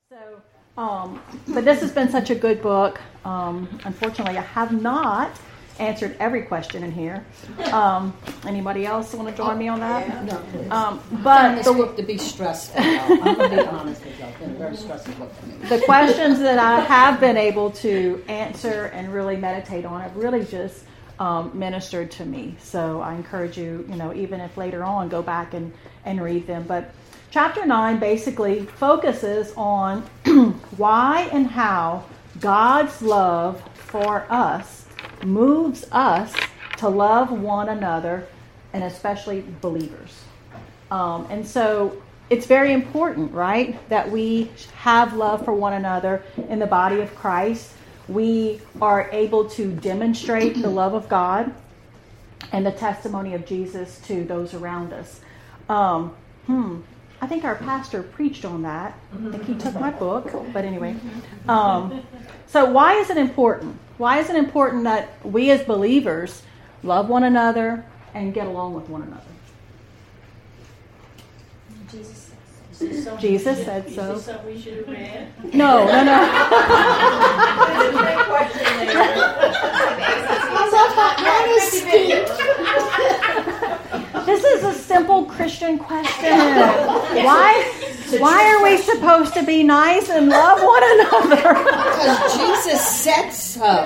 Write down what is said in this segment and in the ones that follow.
So, but this has been such a good book. Unfortunately, I have not answered every question in here. Anybody else want to join me on that? No. But this book to be stressful. I'm going to be honest with you. It's been a very stressful book for me. The questions that I have been able to answer and really meditate on have really just ministered to me. So I encourage you, even if later on, go back and read them. But Chapter 9 basically focuses on why and how God's love for us moves us to love one another, and especially believers. And so it's very important, right, that we have love for one another in the body of Christ. We are able to demonstrate the love of God and the testimony of Jesus to those around us. I think our pastor preached on that. I think he took my book, but anyway. So why is it important? Why is it important that we as believers love one another and get along with one another? Jesus said so. Is this something we should have read? No. This is a simple Christian question. Why are we supposed to be nice and love one another? Because Jesus said so.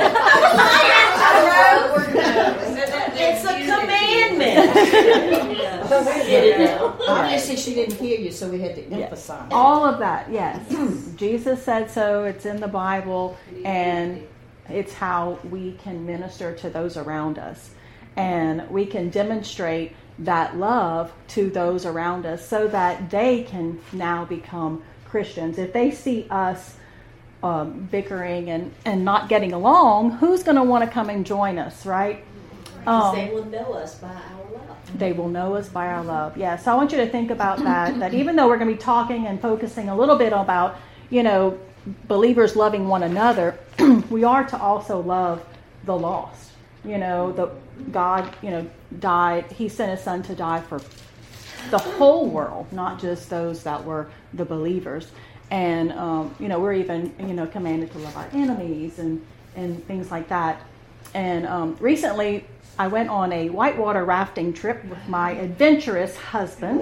It's a commandment. Obviously, she didn't hear you, so we had to emphasize. All of that, yes. Jesus said so. It's in the Bible, and it's how we can minister to those around us. And we can demonstrate that love to those around us so that they can now become Christians. If they see us bickering and not getting along, who's going to want to come and join us, right? They will know us by our love. They will know us by our love. Yeah, so I want you to think about that even though we're going to be talking and focusing a little bit about, believers loving one another, we are to also love the lost. God, died. He sent his son to die for the whole world, not just those that were the believers. And, we're even, commanded to love our enemies and things like that. And recently, I went on a whitewater rafting trip with my adventurous husband.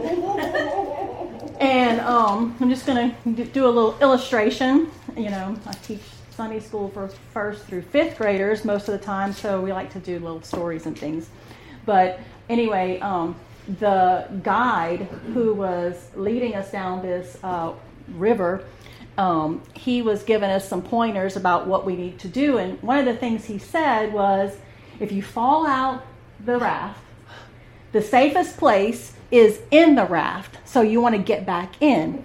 And I'm just going to do a little illustration. I teach Sunday school for 1st through 5th graders most of the time, so we like to do little stories and things. But anyway, the guide who was leading us down this river, he was giving us some pointers about what we need to do. And one of the things he said was, if you fall out the raft, the safest place is in the raft, so you want to get back in.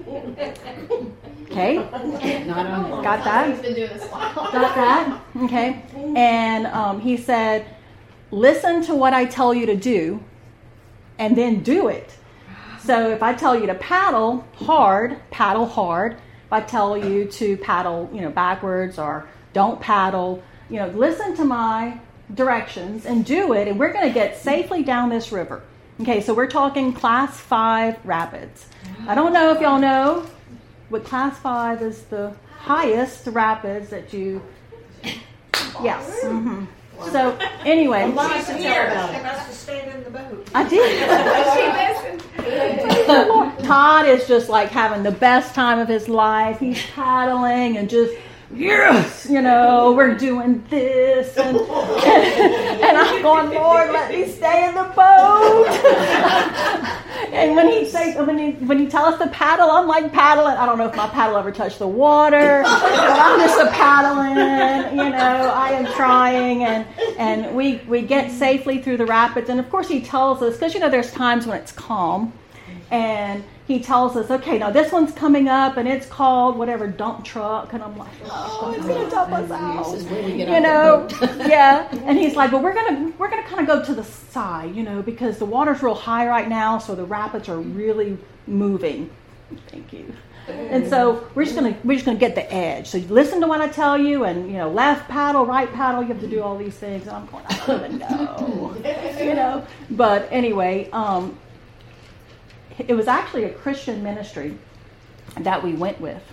Okay? Got that? Got that? Okay. And he said, listen to what I tell you to do, and then do it. So if I tell you to paddle hard. If I tell you to paddle, backwards or don't paddle, listen to my directions and do it, and we're going to get safely down this river. Okay, so we're talking Class 5 rapids. I don't know if y'all know, but Class 5 is the highest rapids that you... Yes. Mm-hmm. So, anyway. She must have stayed in the boat. I did. Todd is just like having the best time of his life. He's paddling and just... Yes, we're doing this, and I'm going, Lord, let me stay in the boat. And when he tells us to paddle, I'm like paddling. I don't know if my paddle ever touched the water, but I'm just paddling. I am trying, and we get safely through the rapids. And of course, he tells us, because there's times when it's calm, and he tells us, okay, now this one's coming up, and it's called whatever, dump truck. And I'm like, oh, it's going to dump us out. Yeah. And he's like, well, we're gonna kind of go to the side, because the water's real high right now, so the rapids are really moving. Thank you. And so we're just gonna get the edge. So you listen to what I tell you, and left paddle, right paddle. You have to do all these things. And I'm going, I don't even know, But anyway, it was actually a Christian ministry that we went with.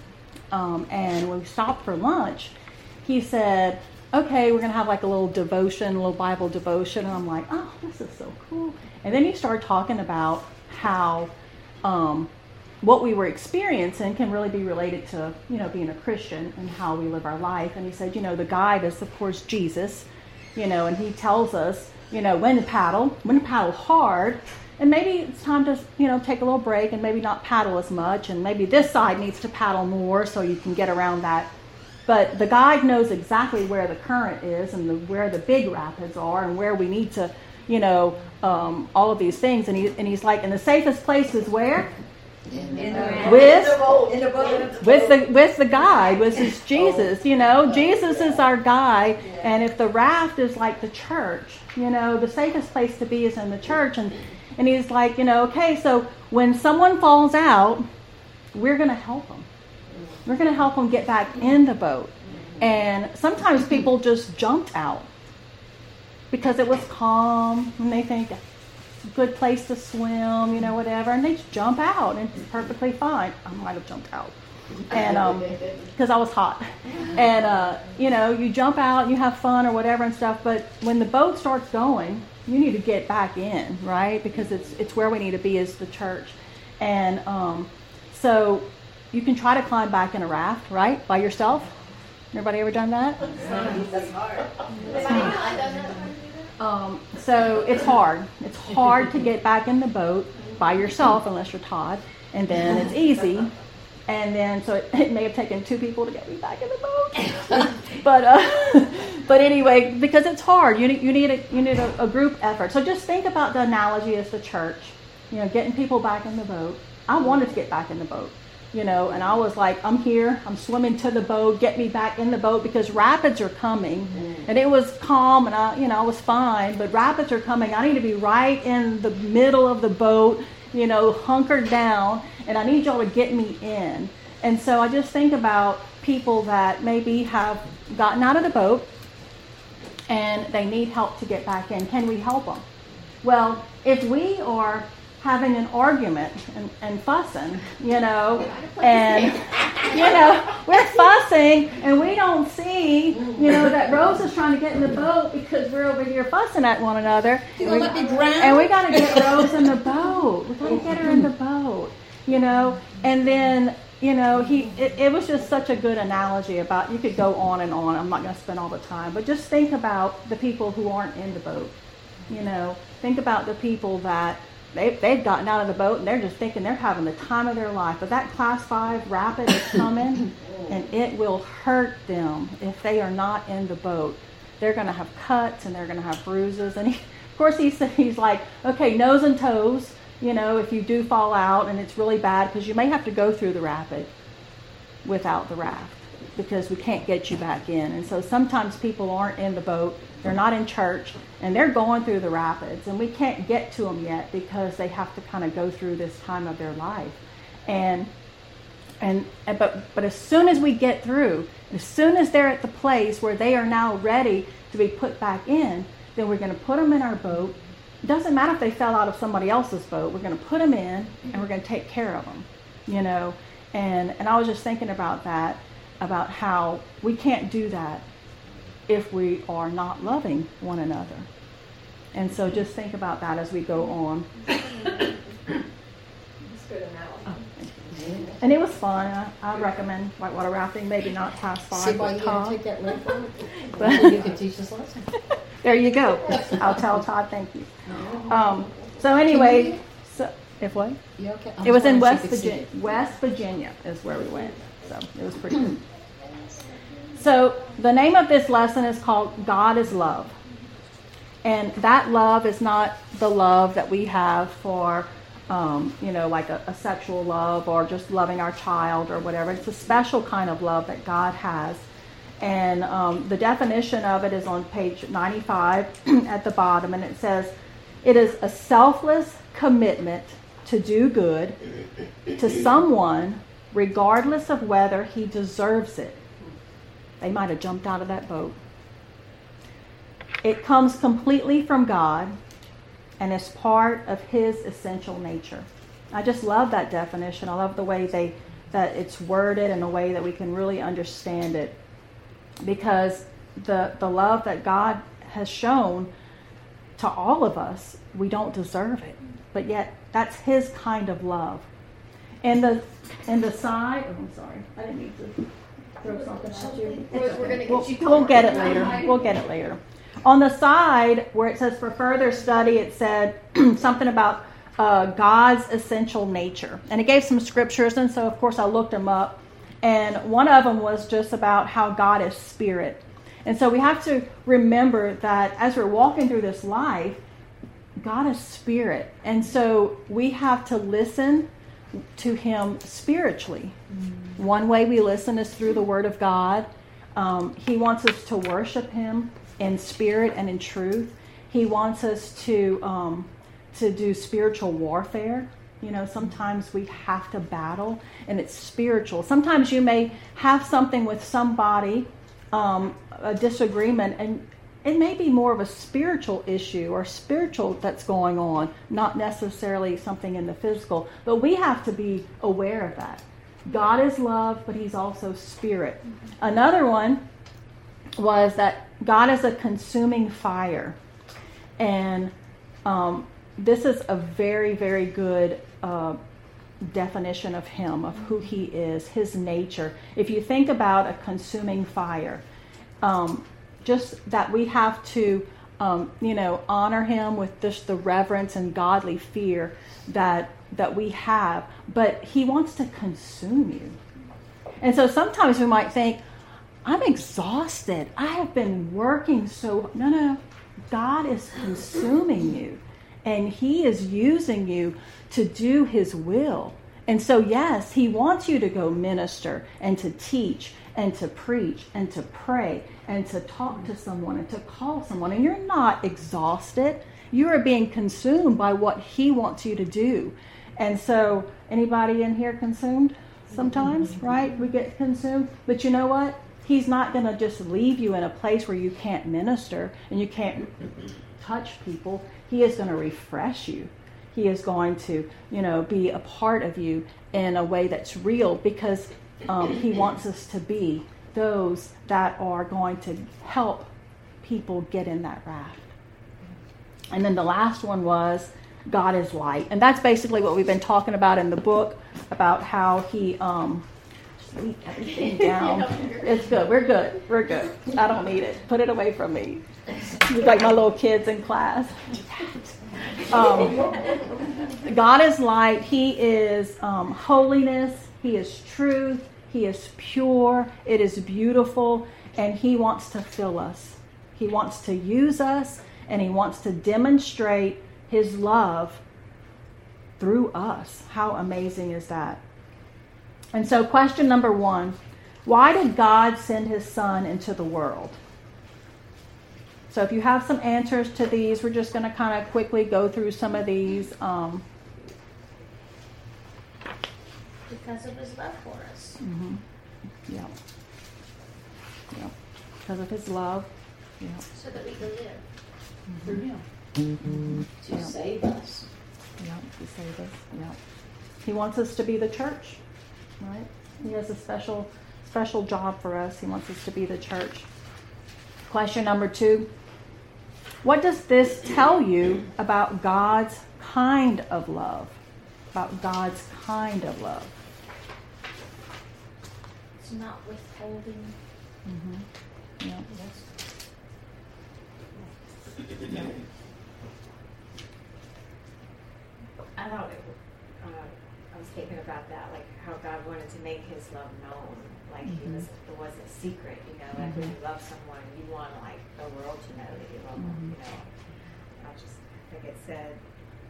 and when we stopped for lunch, he said, okay, we're going to have like a little devotion, a little Bible devotion. And I'm like, oh, this is so cool. And then he started talking about how what we were experiencing can really be related to, being a Christian and how we live our life. And he said, the guide is, of course, Jesus, and he tells us, when to paddle hard. And maybe it's time to, take a little break and maybe not paddle as much. And maybe this side needs to paddle more so you can get around that. But the guide knows exactly where the current is and where the big rapids are and where we need to, all of these things. And he's like, and the safest place is where? With the guide, which is Jesus. Jesus is our guide. And if the raft is like the church, the safest place to be is in the church. And he's like, okay, so when someone falls out, we're going to help them. We're going to help them get back in the boat. And sometimes people just jumped out because it was calm and they think it's a good place to swim, whatever. And they just jump out and it's perfectly fine. I might have jumped out. And because I was hot. And, you jump out, you have fun or whatever and stuff. But when the boat starts going, you need to get back in, right? Because it's where we need to be as the church. And so you can try to climb back in a raft, right? By yourself. Everybody ever done that? That's hard. So it's hard. It's hard to get back in the boat by yourself unless you're Todd. And then it's easy. And then, so it may have taken 2 people to get me back in the boat. But anyway, because it's hard, you need a group effort. So just think about the analogy as the church, getting people back in the boat. I wanted to get back in the boat, and I was like, I'm here, I'm swimming to the boat, get me back in the boat because rapids are coming. And it was calm and I was fine, but rapids are coming. I need to be right in the middle of the boat, hunkered down, and I need y'all to get me in. And so I just think about people that maybe have gotten out of the boat and they need help to get back in. Can we help them? Well, if we are having an argument and fussing, and, we're fussing and we don't see, that Rose is trying to get in the boat because we're over here fussing at one another. And we got to get Rose in the boat. We got to get her in the boat, and then, it was just such a good analogy about, you could go on and on. I'm not going to spend all the time, but just think about the people who aren't in the boat, think about the people that they've gotten out of the boat and they're just thinking they're having the time of their life. But that Class 5 rapid is coming and it will hurt them if they are not in the boat. They're going to have cuts and they're going to have bruises. And of course he's like, okay, nose and toes, if you do fall out and it's really bad, because you may have to go through the rapid without the raft because we can't get you back in. And so sometimes people aren't in the boat. They're not in church, and they're going through the rapids, and we can't get to them yet because they have to kind of go through this time of their life. But as soon as we get through, as soon as they're at the place where they are now ready to be put back in, then we're going to put them in our boat. It doesn't matter if they fell out of somebody else's boat. We're going to put them in, and we're going to take care of them, And I was just thinking about that, about how we can't do that if we are not loving one another. And so just think about that as we go on. That's good analogy. And it was fun. I recommend whitewater rafting, maybe not Class 5. See why you gotta take that link from it? But You can teach us lesson. there you go. I'll tell Todd thank you. So anyway, if what? You okay? It was in West Virginia. West Virginia is where we went. So it was pretty good. So the name of this lesson is called God is Love. And that love is not the love that we have for, like a sexual love or just loving our child or whatever. It's a special kind of love that God has. And the definition of it is on page 95 at the bottom. And it says, it is a selfless commitment to do good to someone regardless of whether he deserves it. They might have jumped out of that boat. It comes completely from God and is part of his essential nature. I just love that definition. I love the way they that it's worded in a way that we can really understand it. Because the love that God has shown to all of us, we don't deserve it. But yet, that's his kind of love. And the side, I'm sorry, I didn't mean to throw something at you. We're gonna get We'll get it later. We'll get it later. On the side where it says for further study, it said something about God's essential nature. And it gave some scriptures, and so of course I looked them up. And one of them was just about how God is spirit. And so we have to remember that as we're walking through this life, God is spirit. And so we have to listen to him spiritually. One way we listen is through the Word of God. He wants us to worship him in spirit and in truth. He wants us to do spiritual warfare. You know, sometimes we have to battle, and it's spiritual. Sometimes you may have something with somebody, a disagreement, and it may be more of a spiritual issue or spiritual that's going on, not necessarily something in the physical. But we have to be aware of that. God is love, but he's also spirit. Another one was that God is a consuming fire. And this is a very, very good definition of him, of who he is, his nature. If you think about a consuming fire, just that we have to, honor him with just the reverence and godly fear that we have. But he wants to consume you. And so sometimes we might think, I'm exhausted. I have been working so... No. God is consuming you. And he is using you to do his will. And so, yes, he wants you to go minister and to teach and to preach and to pray and to talk to someone and to call someone. And you're not exhausted. You are being consumed by what he wants you to do. And so, anybody in here consumed sometimes, right? We get consumed. But you know what? He's not going to just leave you in a place where you can't minister and you can't touch people. He is going to refresh you. He is going to, be a part of you in a way that's real, because he wants us to be those that are going to help people get in that raft. And then the last one was God is light. And that's basically what we've been talking about in the book, about how he leave everything down. It's good. We're good. I don't need it. Put it away from me. You're like my little kids in class. God is light. He is holiness. He is truth. He is pure. It is beautiful. And he wants to fill us. He wants to use us. And he wants to demonstrate his love through us. How amazing is that? And so question number 1, why did God send his son into the world? So if you have some answers to these, we're just going to kind of quickly go through some of these. Because of his love for us. Mm-hmm. Yeah. Because of his love. Yeah. So that we can live. Through him. To save us. Yeah, to save us. Yeah. He wants us to be the church. Right? He has a special job for us. He wants us to be the church. Question number 2. What does this tell you about God's kind of love? About God's kind of love. It's not withholding. Mm-hmm. Yeah. Yeah. I thought I was thinking about that, like how God wanted to make his love known. Like it wasn't secret, like when you love someone, you want like the world to know that you love them, I just think it said,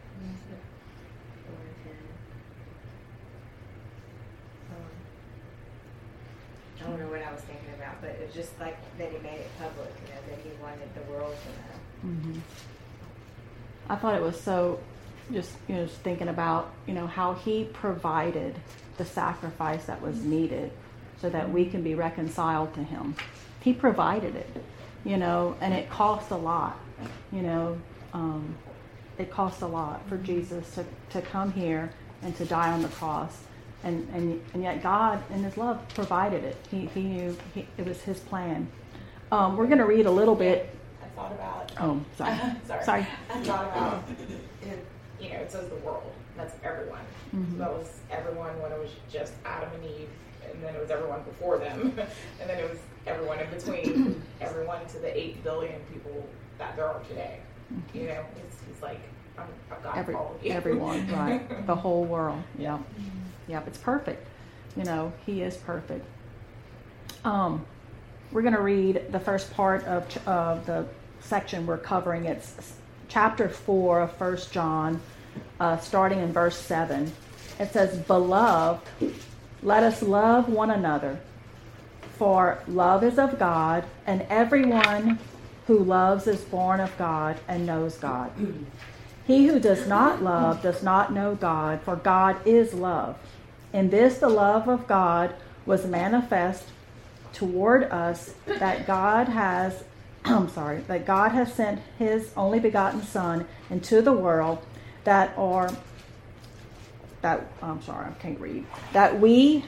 I don't know what I was thinking about, but it's just like that he made it public, that he wanted the world to know. Mm-hmm. I thought it was so, just thinking about, how he provided the sacrifice that was needed so that we can be reconciled to him. He provided it, and it cost a lot, it cost a lot for Jesus to come here and to die on the cross And yet God in his love provided it. He knew it was his plan. We're going to read a little bit. I thought about. Oh, sorry. Sorry. I thought about, it says the world. That's everyone. Mm-hmm. That was everyone when it was just Adam and Eve, and then it was everyone before them, and then it was everyone in between, everyone to the 8 billion people that there are today. Mm-hmm. He's like, I've got all of you. Everyone, right? The whole world. Yeah. Yep, it's perfect. He is perfect. We're going to read the first part of the section we're covering. It's chapter 4 of 1 John, starting in verse 7. It says, "Beloved, let us love one another, for love is of God, and everyone who loves is born of God and knows God. He who does not love does not know God, for God is love. In this the love of God was manifest toward us, that God has sent his only begotten Son into the world that we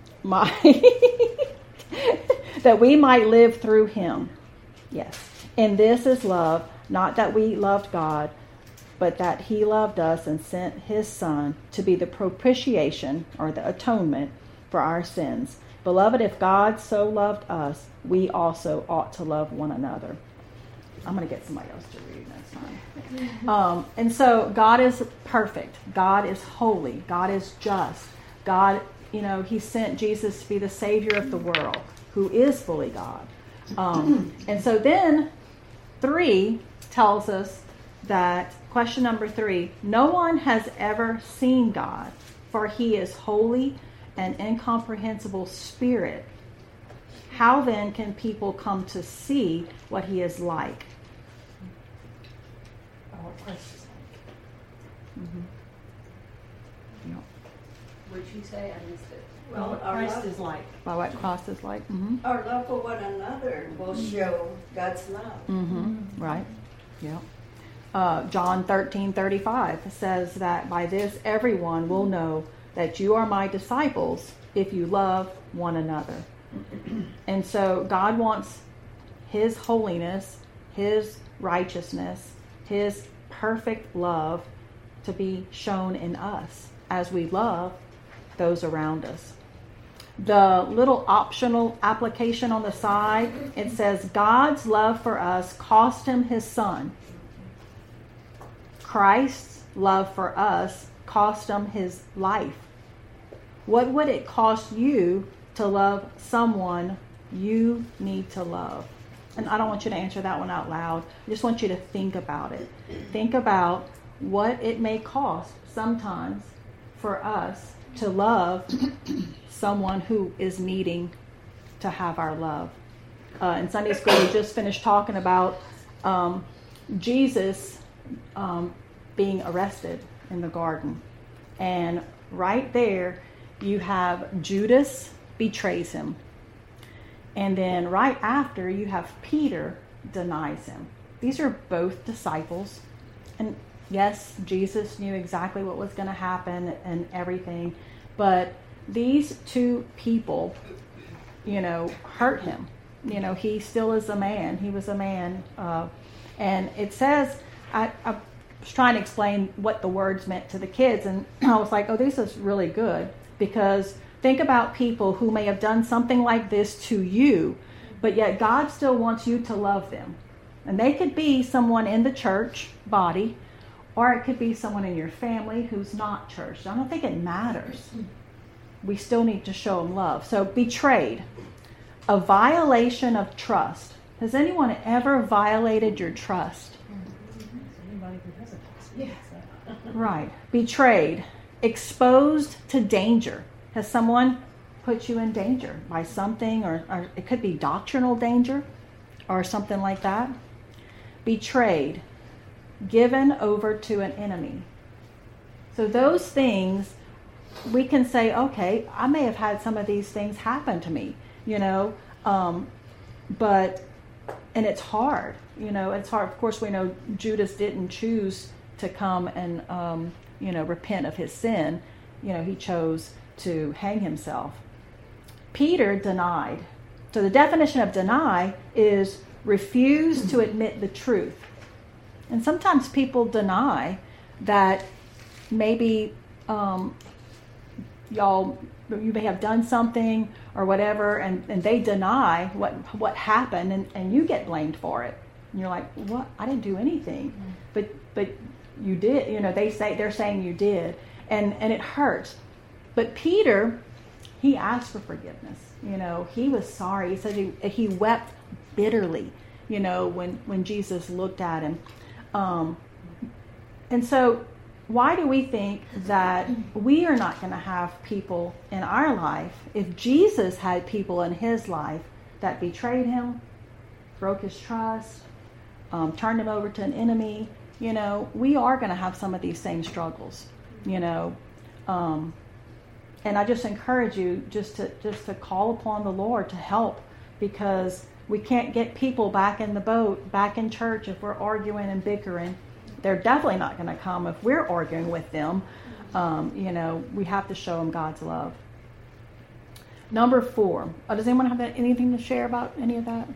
might live through him. Yes. And this is love, not that we loved God, but that he loved us and sent his Son to be the propitiation, or the atonement, for our sins. Beloved, if God so loved us, we also ought to love one another." I'm going to get somebody else to read next time. And so God is perfect. God is holy. God is just. God, he sent Jesus to be the Savior of the world, who is fully God. And so then 3 tells us that, question number 3, no one has ever seen God, for he is holy and incomprehensible spirit. How then can people come to see what he is like? What Christ is like. Mm-hmm. Would you say? I missed it. Well, What our Christ love- is like. By what Christ is like? Mm-hmm. Our love for one another will show God's love. Mm-hmm. Right. Yeah. John 13:35 says that by this everyone will know that you are my disciples if you love one another. And so God wants his holiness, his righteousness, his perfect love to be shown in us as we love those around us. The little optional application on the side, it says God's love for us cost him his Son. Christ's love for us cost him his life. What would it cost you to love someone you need to love? And I don't want you to answer that one out loud. I just want you to think about it. Think about what it may cost sometimes for us to love someone who is needing to have our love. In Sunday school, we just finished talking about Jesus being arrested in the garden. And right there, you have Judas betrays him. And then right after, you have Peter denies him. These are both disciples. And yes, Jesus knew exactly what was going to happen and everything. But these two people, hurt him. He still is a man. He was a man. And it says, I was trying to explain what the words meant to the kids. And I was like, oh, this is really good. Because think about people who may have done something like this to you, but yet God still wants you to love them. And they could be someone in the church body, or it could be someone in your family who's not church. I don't think it matters. We still need to show them love. So betrayed, a violation of trust. Has anyone ever violated your trust? Anybody who hasn't experienced that. Right. Betrayed, exposed to danger. Has someone put you in danger by something, or it could be doctrinal danger or something like that? Betrayed, given over to an enemy. So those things, we can say, okay, I may have had some of these things happen to me, but, and it's hard, it's hard. Of course, we know Judas didn't choose to come and, repent of his sin. He chose to hang himself. Peter denied. So the definition of deny is refuse to admit the truth. And sometimes people deny that maybe you may have done something or whatever, and they deny what happened, and you get blamed for it. And you're like, what? I didn't do anything. But you did. They're saying you did, and it hurts. But Peter, he asked for forgiveness. He was sorry. He said he wept bitterly, when Jesus looked at him. And so why do we think that we are not going to have people in our life if Jesus had people in his life that betrayed him, broke his trust, turned him over to an enemy? We are going to have some of these same struggles, and I just encourage you just to call upon the Lord to help, because we can't get people back in the boat, back in church if we're arguing and bickering. They're definitely not going to come if we're arguing with them. We have to show them God's love. Number 4. Does anyone have anything to share about any of that?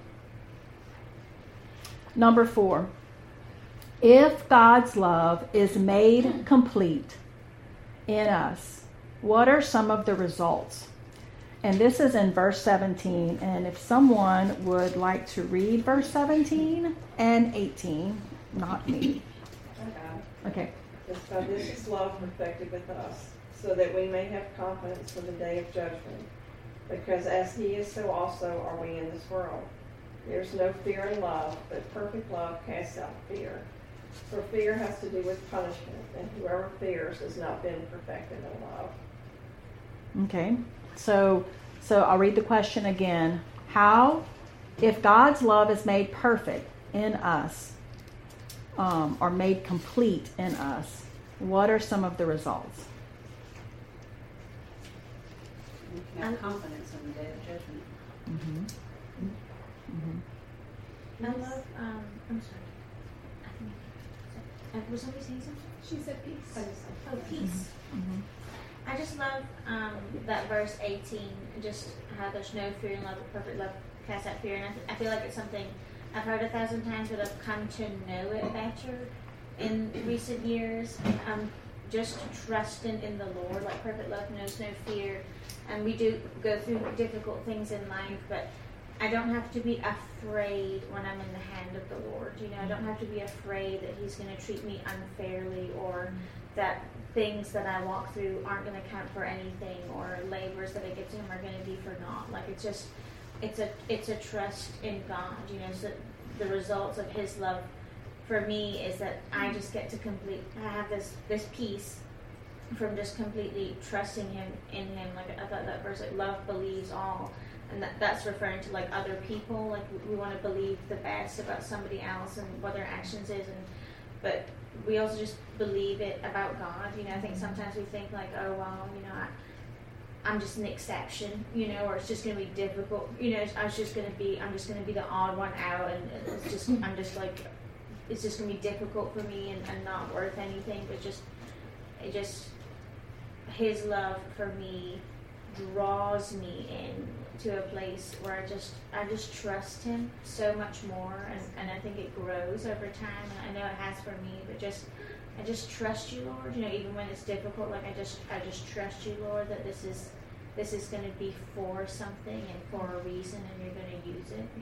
Number 4. If God's love is made complete in us, what are some of the results? And this is in verse 17. And if someone would like to read verse 17 and 18, not me. Okay. So this is love perfected with us, so that we may have confidence for the day of judgment. Because as he is, so also are we in this world. There's no fear in love, but perfect love casts out fear. For fear has to do with punishment, and whoever fears has not been perfected in love. Okay. So I'll read the question again. How, if God's love is made perfect in us, or made complete in us, what are some of the results? We can have confidence in the day of judgment. Mm-hmm. Mm-hmm. I love, I'm sorry. Was somebody saying something? She said peace. Oh, peace. Mm-hmm. I just love that verse 18, just how there's no fear in love, but perfect love casts out fear. And I feel like it's something I've heard 1,000 times, but I've come to know it better in recent years. Just trusting in the Lord, like perfect love knows no fear. And we do go through difficult things in life, but I don't have to be afraid when I'm in the hand of the Lord. I don't have to be afraid that he's going to treat me unfairly, or that things that I walk through aren't going to count for anything, or labors that I get to him are going to be for naught. Like it's a trust in God. So the results of his love for me is that I just get to I have this peace from just completely trusting him in him. Like I thought that verse, like love believes all. And that's referring to like other people. Like we want to believe the best about somebody else and what their actions is, but we also just believe it about God. I think sometimes we think like, oh well, I'm just an exception, or it's just going to be difficult. I'm just going to be the odd one out, and it's just it's just going to be difficult for me and not worth anything. But his love for me draws me in to a place where I just trust him so much more, and I think it grows over time, and I know it has for me, but I just trust you, Lord, even when it's difficult, like I just trust you, Lord, that this is going to be for something and for a reason, and you're going to use it.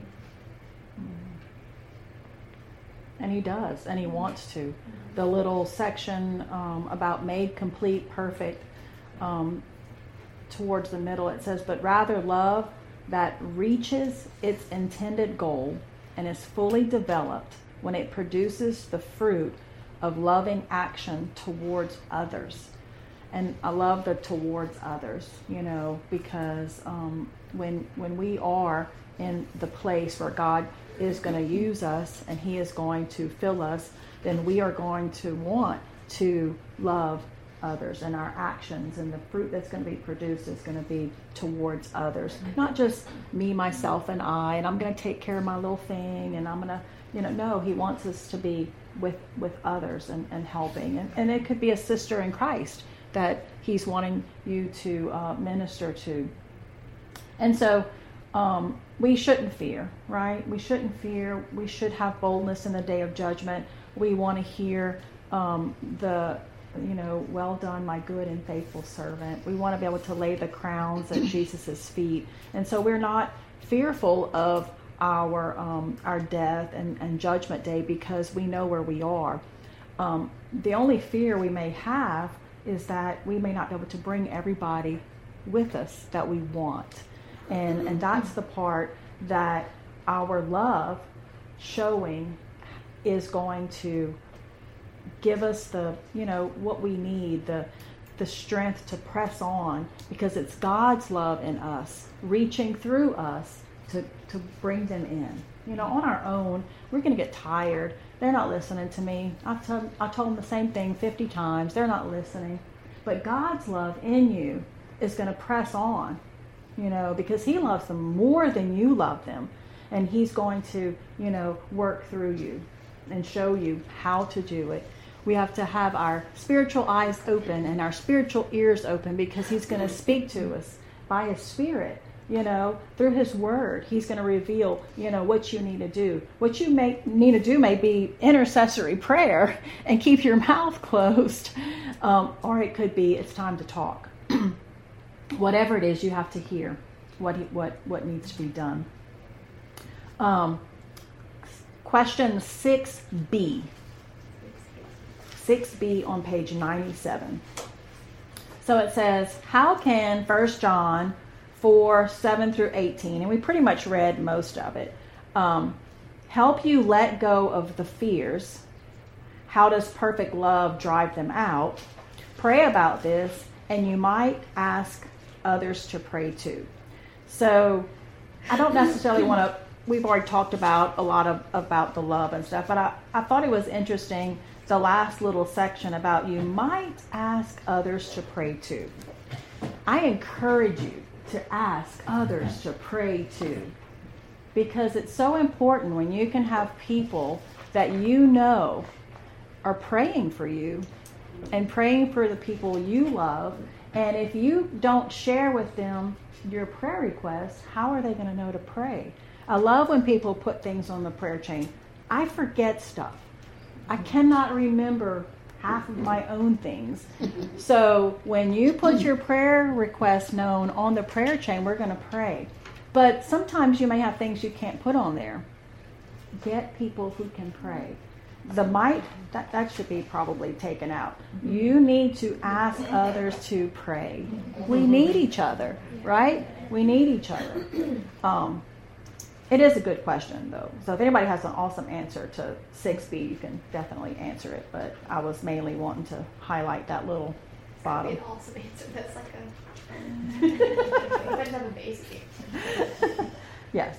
And he does, and he wants to. The little section about made complete, perfect, towards the middle, it says, but rather love that reaches its intended goal and is fully developed when it produces the fruit of loving action towards others. And I love the towards others, because when we are in the place where God is going to use us and he is going to fill us, then we are going to want to love others, and our actions and the fruit that's going to be produced is going to be towards others, not just me, myself, and I, and I'm going to take care of my little thing, and I'm going to, no, he wants us to be with others and helping, and it could be a sister in Christ that he's wanting you to minister to. And so we shouldn't fear, right? We shouldn't fear. We should have boldness in the day of judgment. We want to hear well done, my good and faithful servant. We want to be able to lay the crowns at Jesus' feet. And so we're not fearful of our death and judgment day because we know where we are. The only fear we may have is that we may not be able to bring everybody with us that we want. And that's the part that our love showing is going to give us what we need, the strength to press on, because it's God's love in us, reaching through us to bring them in. On our own, we're going to get tired. They're not listening to me. I told them the same thing 50 times. They're not listening. But God's love in you is going to press on, because he loves them more than you love them. And he's going to, work through you and show you how to do it. We have to have our spiritual eyes open and our spiritual ears open, because he's going to speak to us by his Spirit, through his word. He's going to reveal, what you need to do. What you need to do may be intercessory prayer and keep your mouth closed. Or it could be it's time to talk. Whatever it is, you have to hear what needs to be done. Question 6B. 6B on page 97. So it says, how can 1 John 4, 7 through 18, and we pretty much read most of it, help you let go of the fears? How does perfect love drive them out? Pray about this, and you might ask others to pray too. So I don't necessarily want to, we've already talked about a lot about the love and stuff, but I thought it was interesting, the last little section about you might ask others to pray too. I encourage you to ask others to pray too, because it's so important when you can have people that are praying for you and praying for the people you love. And if you don't share with them your prayer requests, how are they going to know to pray? I love when people put things on the prayer chain. I forget stuff. I cannot remember half of my own things. So when you put your prayer request known on the prayer chain, we're going to pray. But sometimes you may have things you can't put on there. Get people who can pray. The might, that should be probably taken out. You need to ask others to pray. We need each other, right? We need each other. It is a good question, though. So if anybody has an awesome answer to 6B, you can definitely answer it. But I was mainly wanting to highlight that little bottom. An awesome answer. That's like I just have a basic answer. Yes.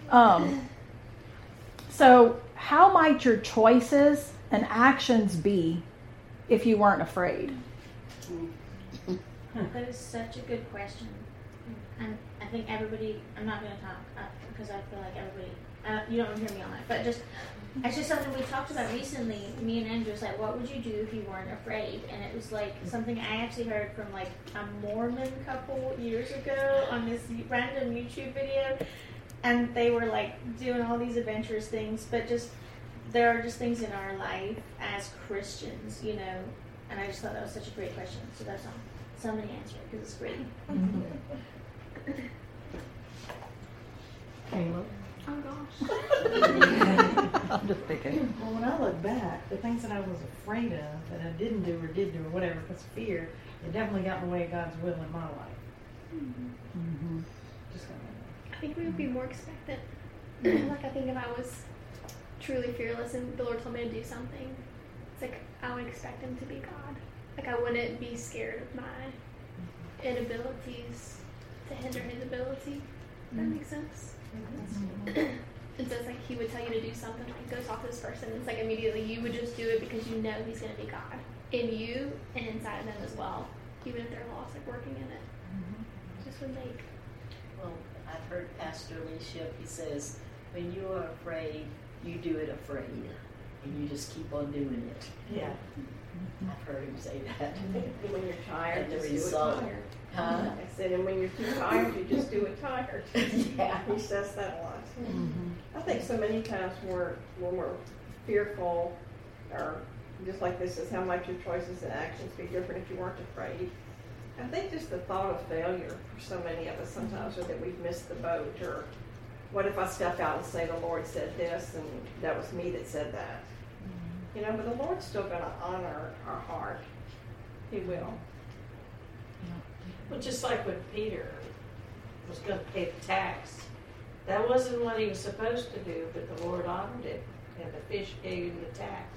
So how might your choices and actions be if you weren't afraid? That is such a good question. And I think everybody, I'm not going to talk because I feel like everybody, you don't hear me on that, but it's just something we talked about recently. Me and Andrew was like, what would you do if you weren't afraid? And it was like something I actually heard from like a Mormon couple years ago on this random YouTube video. And they were like doing all these adventurous things, but there are just things in our life as Christians, and I just thought that was such a great question. So that's all. Somebody answer it because it's great. Caleb? Oh gosh. I'm just thinking. Well, when I look back, the things that I was afraid of, that I didn't do or did do or whatever, because fear, it definitely got in the way of God's will in my life. Mm-hmm. Just gonna I think we would be more expectant. Like I think if I was truly fearless and the Lord told me to do something, it's like I would expect him to be God. Like I wouldn't be scared of my inabilities to hinder his ability. Does that make sense? And so it's like he would tell you to do something, like go talk to this person. It's like immediately you would just do it because you know he's going to be God in you and inside of them as well, even if they're lost, like working in it. Just would make. Well, I've heard Pastor Lee Shipp, he says, when you are afraid, you do it afraid. and you just keep on doing it. Yeah. I've heard him say that. And when you're tired, And the just do it result. tired. Huh? I said, and when you're too tired, you just do it tired. Yeah. He says that a lot. I think so many times when we're fearful, or just like this is, how might your choices and actions be different if you weren't afraid? I think just the thought of failure for so many of us sometimes, or that we've missed the boat, or what if I step out and say the Lord said this and that was me that said that? You know, but the Lord's still going to honor our heart. He will. Well, just like when Peter was going to pay the tax, that wasn't what he was supposed to do, but the Lord honored it, and the fish gave him the tax.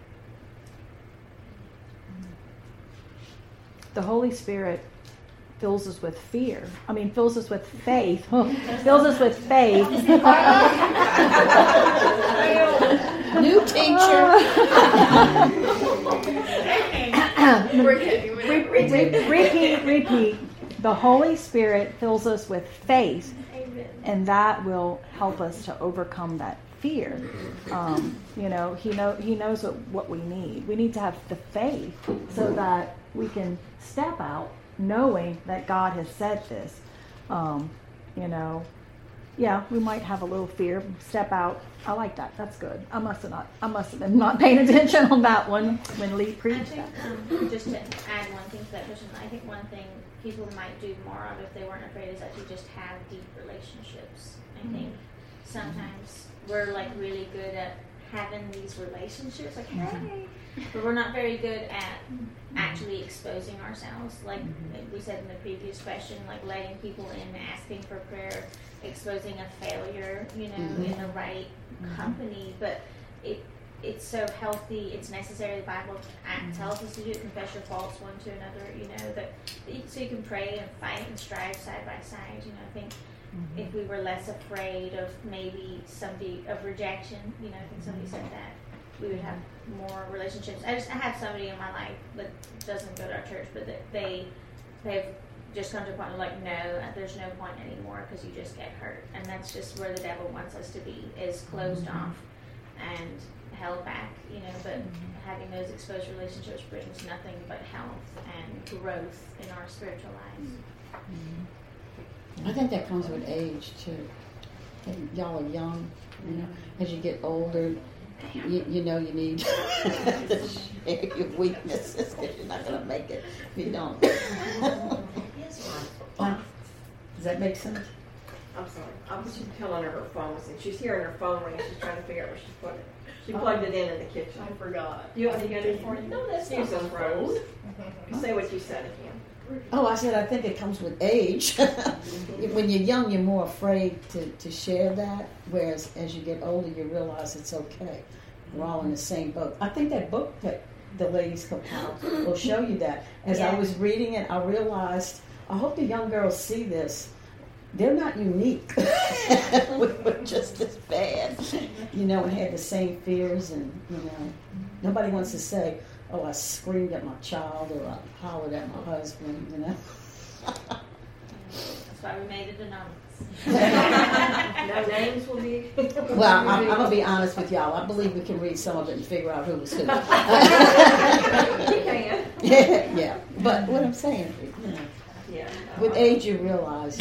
The Holy Spirit fills us with fear. Fills us with faith. Fills us with faith. New teacher. Repeat. The Holy Spirit fills us with faith, Amen. and that will help us to overcome that fear. He knows what we need. We need to have the faith so that we can step out knowing that God has said this. We might have a little fear. Step out. I like that. That's good. I must have been not paying attention on that one when Lee I preached think, that. just to add one thing to that question, I think one thing people might do more of if they weren't afraid is actually just have deep relationships. I think sometimes we're like really good at having these relationships, like, hey, but we're not very good at actually exposing ourselves. Like we said in the previous question, like letting people in, asking for prayer, exposing a failure, in the right company. But it's so healthy, it's necessary. The Bible tells us to do it, confess your faults one to another, so you can pray and fight and strive side by side. I think if we were less afraid of maybe of rejection, I think somebody said that, we would have more relationships. I have somebody in my life that doesn't go to our church, but they've just come to a point of like, no, there's no point anymore because you just get hurt. And that's just where the devil wants us to be, is closed off and held back, but having those exposed relationships brings nothing but health and growth in our spiritual lives. I think that comes with age too. Y'all are young, As you get older, you need to share your weaknesses because you're not going to make it if you don't. Does that make sense? I'm sorry. I was just telling her her phone was in. She's hearing her phone ring. She's trying to figure out where she put it. She plugged it in the kitchen. I forgot. You want to get it for you? No, that's Use not those phones. Say what you said again. Oh, I said I think it comes with age. When you're young, you're more afraid to share that, whereas as you get older, you realize it's okay. We're all in the same boat. I think that book that the ladies compiled will show you that. As I was reading it, I realized, I hope the young girls see this. They're not unique. We're just as bad, and had the same fears, and nobody wants to say, oh, I screamed at my child or I hollered at my husband, That's why we made it anonymous. No names will be. Well, I'm going to be honest with y'all. I believe we can read some of it and figure out who was who. You can. Yeah, but what I'm saying, Yeah. with age you realize,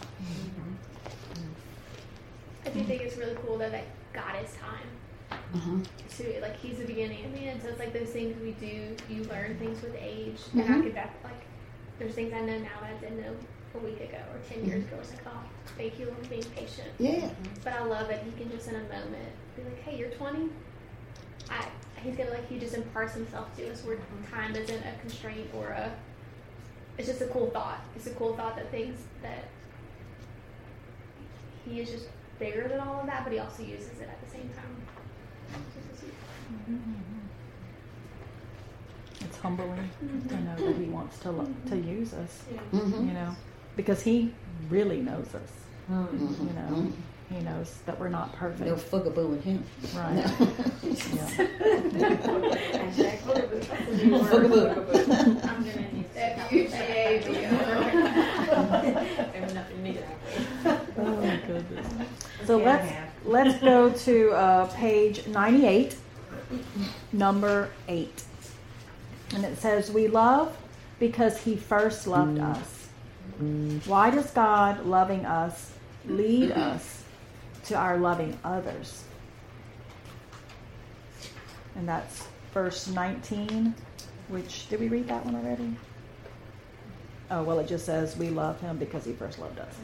I do think it's really cool that God is time. So He's the beginning and the end. So it's like those things we do, you learn things with age. And I could there's things I know now that I didn't know a week ago or 10 years ago. It's like, oh, thank you for being patient. Yeah. But I love that He can just in a moment be like, hey, you're 20. He's gonna He just imparts Himself to us where time isn't a constraint or it's just a cool thought. It's a cool thought that things that He is just bigger than all of that, but He also uses it at the same time. It's humbling to know that He wants to use us, Mm-hmm. because He really knows us. He knows that we're not perfect. No fugaboo in Him. Right. Fugaboo. I'm going to need Oh my goodness. So let's go to page 98. number 8. And it says, we love because he first loved us. Why does God loving us lead us to our loving others? And that's verse 19, which, did we read that one already? Oh, well, it just says we love him because he first loved us.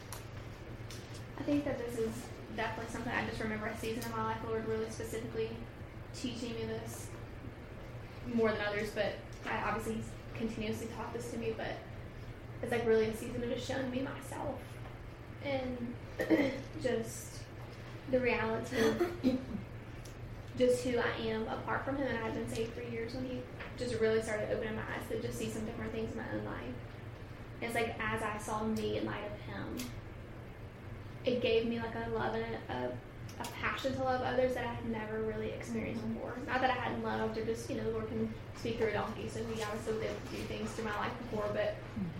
I think that this is definitely something I just remember a season of my life, Lord really specifically teaching me this more than others, but I obviously he's continuously taught this to me, but it's like really a season of just showing me myself and just the reality of just who I am apart from him. And I've been saved for years when he just really started opening my eyes to just see some different things in my own life. And it's like as I saw me in light of him, it gave me like a love and a passion to love others that I had never really experienced before. Not that I hadn't loved, or just, the Lord can speak through a donkey, so he obviously was able to do things through my life before, but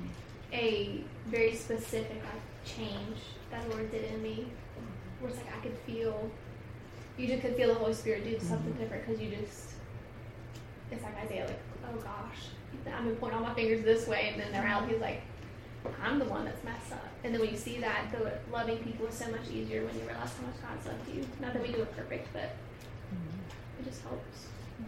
a very specific change that the Lord did in me, where it's like I could feel, you just could feel the Holy Spirit do something different, because you just, it's like Isaiah, like, oh gosh, I've been pointing all my fingers this way, and then the reality is like, I'm the one that's messed up. And then when you see that, the loving people is so much easier when you realize how much God's loved you. Not that we do it perfect, but it just helps.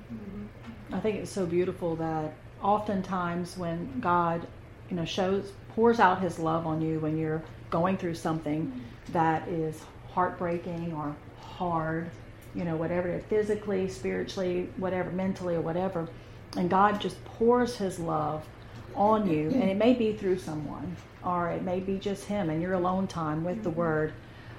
I think it's so beautiful that oftentimes when God, pours out his love on you when you're going through something that is heartbreaking or hard, whatever it is, physically, spiritually, whatever, mentally or whatever, and God just pours his love on you, and it may be through someone, or it may be just him and your alone time with the word,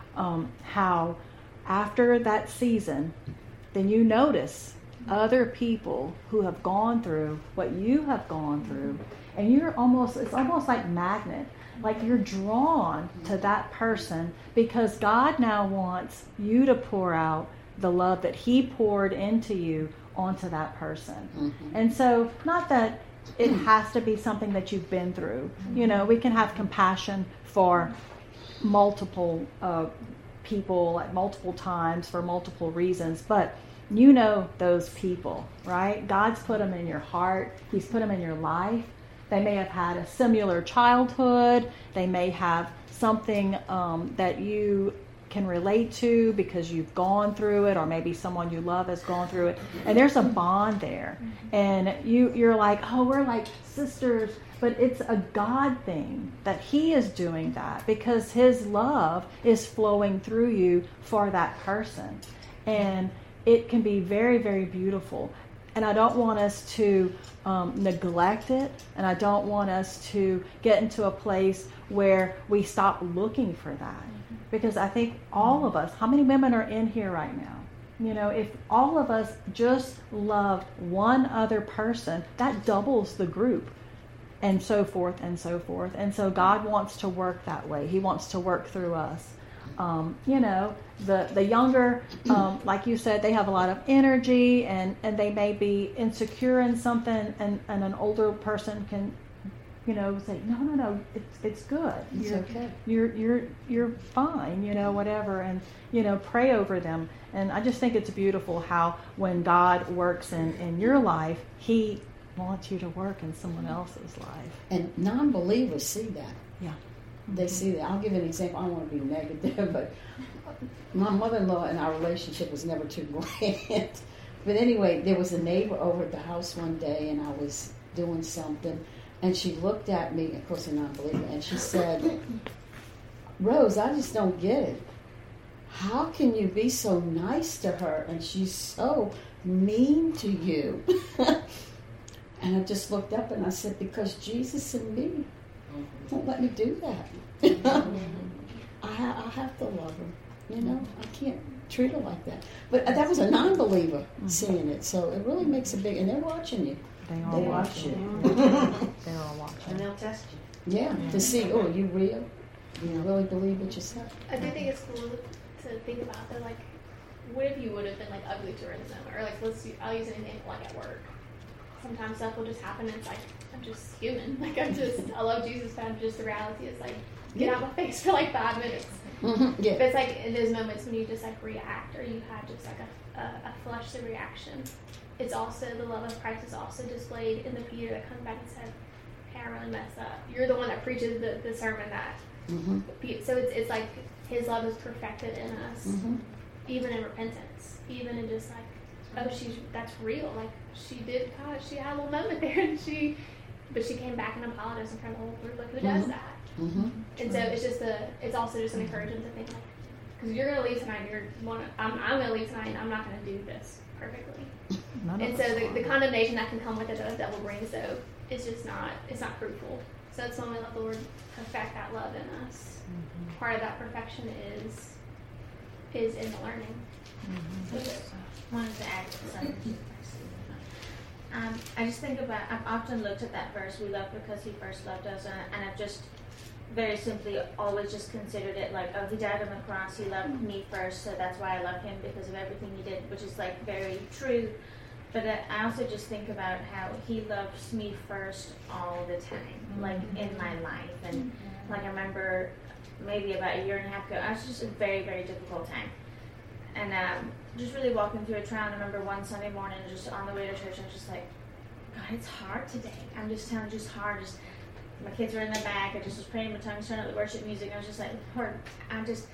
how after that season, then you notice other people who have gone through what you have gone through, and it's almost like magnet, like you're drawn to that person, because God now wants you to pour out the love that he poured into you onto that person. And so, not that it has to be something that you've been through. We can have compassion for multiple people at multiple times for multiple reasons, but those people, right? God's put them in your heart. He's put them in your life. They may have had a similar childhood. They may have something that you can relate to because you've gone through it, or maybe someone you love has gone through it, and there's a bond there, and you're like, oh, we're like sisters, but it's a God thing that he is doing that because his love is flowing through you for that person, and it can be very, very beautiful. And I don't want us to neglect it, and I don't want us to get into a place where we stop looking for that. Because I think all of us, how many women are in here right now? If all of us just loved one other person, that doubles the group, and so forth and so forth. And so God wants to work that way. He wants to work through us. The younger, like you said, they have a lot of energy, and they may be insecure in something, and an older person can say, no, it's good. Okay. You're fine, whatever, and pray over them. And I just think it's beautiful how when God works in your life, he wants you to work in someone else's life. And non-believers see that. Yeah. They see that. I'll give you an example. I don't want to be negative, but my mother-in-law and our relationship was never too grand. But anyway, there was a neighbor over at the house one day, and I was doing something, and she looked at me, of course, a non-believer, and she said, Rose, I just don't get it. How can you be so nice to her, and she's so mean to you? And I just looked up and I said, because Jesus and me won't let me do that. I have to love her. I can't treat her like that. But that was a non-believer seeing it, so it really makes a big, and they're watching you. They watch you. They're all watching. And they'll test you. Yeah, to see, are you real? Do you really believe what you said? I do think it's cool to think about that, like, what if you would have been, like, ugly to her in the moment? Or, like, I'll use an example, like, at work. Sometimes stuff will just happen, and it's like, I'm just human. Like, I love Jesus, but the reality is, like, get out of my face for, like, 5 minutes. Yeah. But it's like in those moments when you just like react, or you have just like a fleshly reaction. It's also the love of Christ is also displayed in the Peter that comes back and says, "Hey, I really messed up." You're the one that preaches the sermon that. So it's like His love is perfected in us, even in repentance, even in just like, oh, that's real. Like she had a little moment there, and she came back and apologized in front of the whole group. Like who does that? And so it's also just an encouragement to think like, because you're gonna leave tonight, I'm gonna leave tonight, and I'm not gonna do this perfectly. And so the condemnation that can come with it that the devil brings, though, it's not fruitful. So it's when we let the Lord perfect that love in us. Part of that perfection is in the learning. I wanted to add something. I just think about, I've often looked at that verse, we love because He first loved us, and I've just very simply always just considered it like, oh, He died on the cross, He loved me first, so that's why I love Him, because of everything He did, which is like very true. But I also just think about how He loves me first all the time, like in my life. And like I remember maybe about a year and a half ago, I was just a very, very difficult time. And just really walking through a trial. And I remember one Sunday morning, just on the way to church, I was just like, God, it's hard today. I'm just telling you, just hard. My kids were in the back. I just was praying in my tongues, turning up the worship music. I was just like, Lord, I was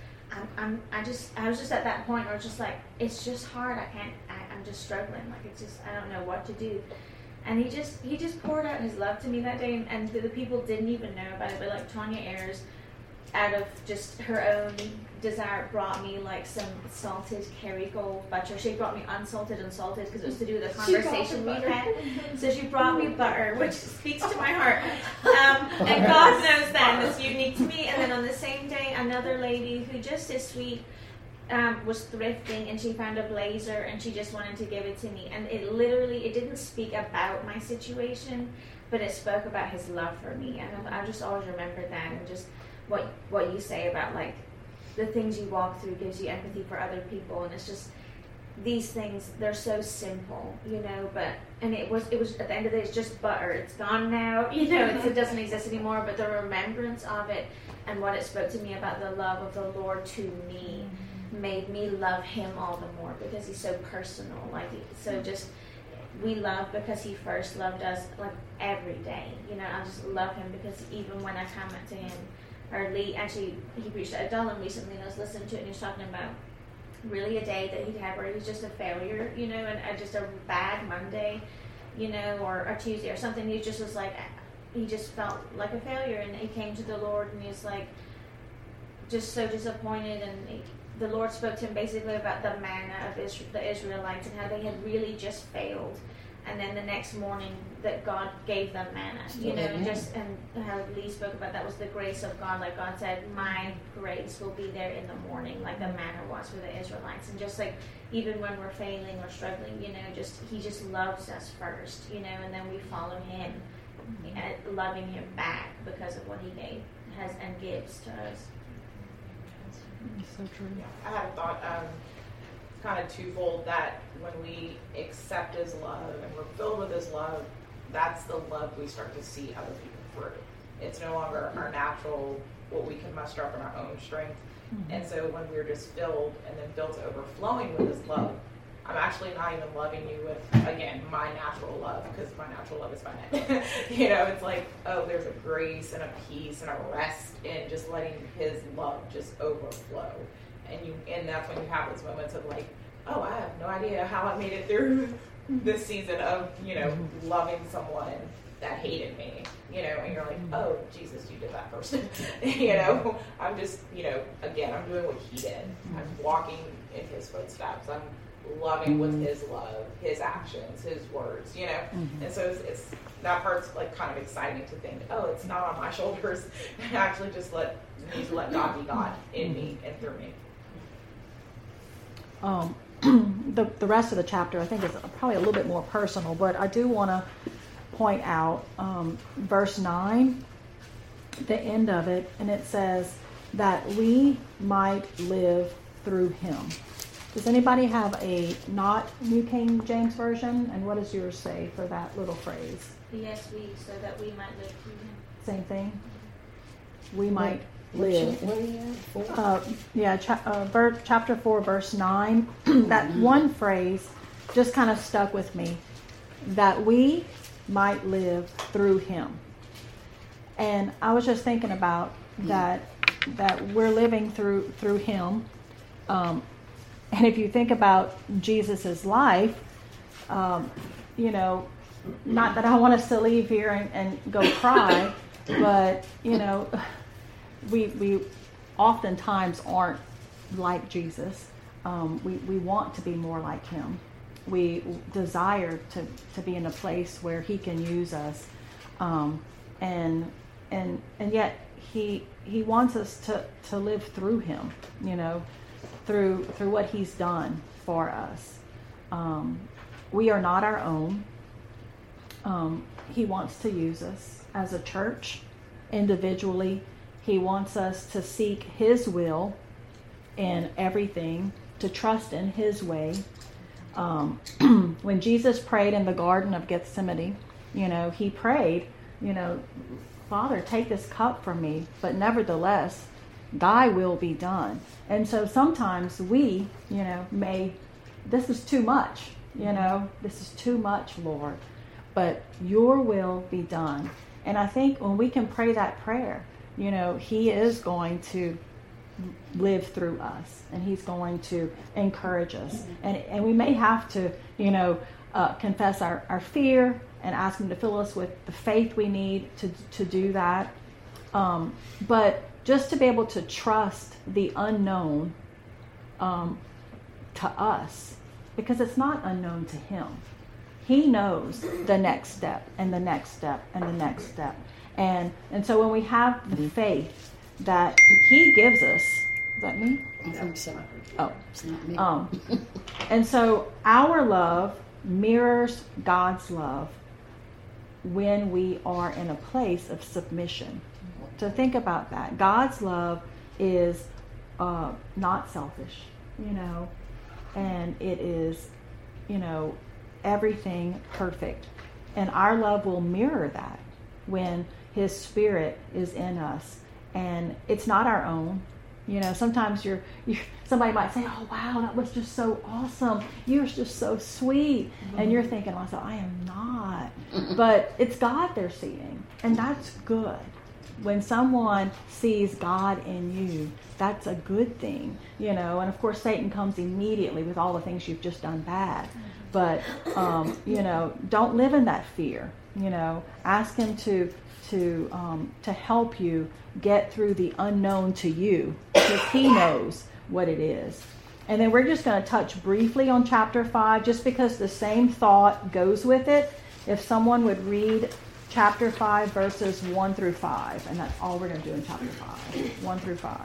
just at that point where it's just like, it's just hard. I'm just struggling. Like it's just, I don't know what to do. And he just poured out His love to me that day, and the people didn't even know about it. But like Tanya Ayers, out of just her own desire, brought me like some salted Kerrygold butter. She brought me unsalted and salted because it was to do with the conversation we had. So she brought me butter, which speaks to my heart. And God knows that it's unique to me. And then on the same day, another lady who just is sweet was thrifting, and she found a blazer, and she just wanted to give it to me. And it didn't speak about my situation, but it spoke about His love for me. And I just always remembered that, and just what you say about like the things you walk through gives you empathy for other people. And it's just these things, they're so simple, and it was at the end of the day, it's just butter. It's gone now, it doesn't exist anymore, but the remembrance of it and what it spoke to me about the love of the Lord to me made me love Him all the more, because He's so personal. We love because He first loved us like every day. I just love Him because even when I come to Him, or Lee, actually, he preached at Adullam recently, and I was listening to it, and he was talking about really a day that he'd had where he was just a failure, and just a bad Monday, or a Tuesday or something. He just was like, he just felt like a failure, and he came to the Lord, and he was like, just so disappointed, and the Lord spoke to him basically about the manna of the Israelites and how they had really just failed. And then the next morning that God gave them manna, and how Lee spoke about that was the grace of God. Like God said, my grace will be there in the morning, like the manna was for the Israelites. And just like, even when we're failing or struggling, He just loves us first, and then we follow Him, loving Him back because of what He has and gives to us. So true. Yeah, I had a thought, kind of twofold, that when we accept His love and we're filled with His love, that's the love we start to see other people through. It's no longer our natural, what we can muster up in our own strength. And so when we're just filled and then filled to overflowing with His love, I'm actually not even loving you with, again, my natural love, because my natural love is finite. It's like, oh, there's a grace and a peace and a rest in just letting His love just overflow. And that's when you have those moments of like, oh, I have no idea how I made it through this season of, loving someone that hated me, and you're like, oh, Jesus, you did that first. I'm just, again, I'm doing what He did. I'm walking in His footsteps. I'm loving with His love, His actions, His words, And so it's that part's like kind of exciting to think, oh, it's not on my shoulders. I actually just need to let God be God in me and through me. The rest of the chapter I think is probably a little bit more personal, but I do want to point out verse 9, the end of it, and it says that we might live through Him. Does anybody have a not New King James Version? And what does yours say for that little phrase? Yes, so that we might live through Him. Same thing? We might live. Where are you at? 4? Chapter 4, verse 9. That one phrase just kind of stuck with me. That we might live through him. And I was just thinking about that we're living through him. And if you think about Jesus's life, you know, not that I want us to leave here and go cry, but, you know, we oftentimes aren't like Jesus. We want to be more like him. We desire to be in a place where he can use us. And yet he wants us to live through him, you know, through what he's done for us. We are not our own. He wants to use us as a church, individually. He wants us to seek his will in everything, to trust in his way. When Jesus prayed in the Garden of Gethsemane, you know, he prayed, you know, Father, take this cup from me, but nevertheless, thy will be done. And so sometimes we, you know, this is too much, you know, this is too much, Lord, but your will be done. And I think when we can pray that prayer, you know, he is going to live through us, and he's going to encourage us. And we may have to, you know, confess our fear and ask him to fill us with the faith we need to do that. But just to be able to trust the unknown to us, because it's not unknown to him. He knows the next step and the next step and the next step. And so when we have the faith that he gives us, is that me? I think so. Oh. It's not me. And so our love mirrors God's love when we are in a place of submission. So think about that. God's love is not selfish, you know, and it is, you know, everything perfect. And our love will mirror that when his spirit is in us. And it's not our own. You know, sometimes somebody might say, oh, wow, that was just so awesome. You're just so sweet. And you're thinking, well, I am not. But it's God they're seeing. And that's good. When someone sees God in you, that's a good thing. You know, and of course, Satan comes immediately with all the things you've just done bad. But, you know, don't live in that fear. You know, ask him to help you get through the unknown to you, because he knows what it is. And then we're just going to touch briefly on chapter 5, just because the same thought goes with it. If someone would read chapter 5, verses 1 through 5, and that's all we're going to do in chapter 5, 1 through 5.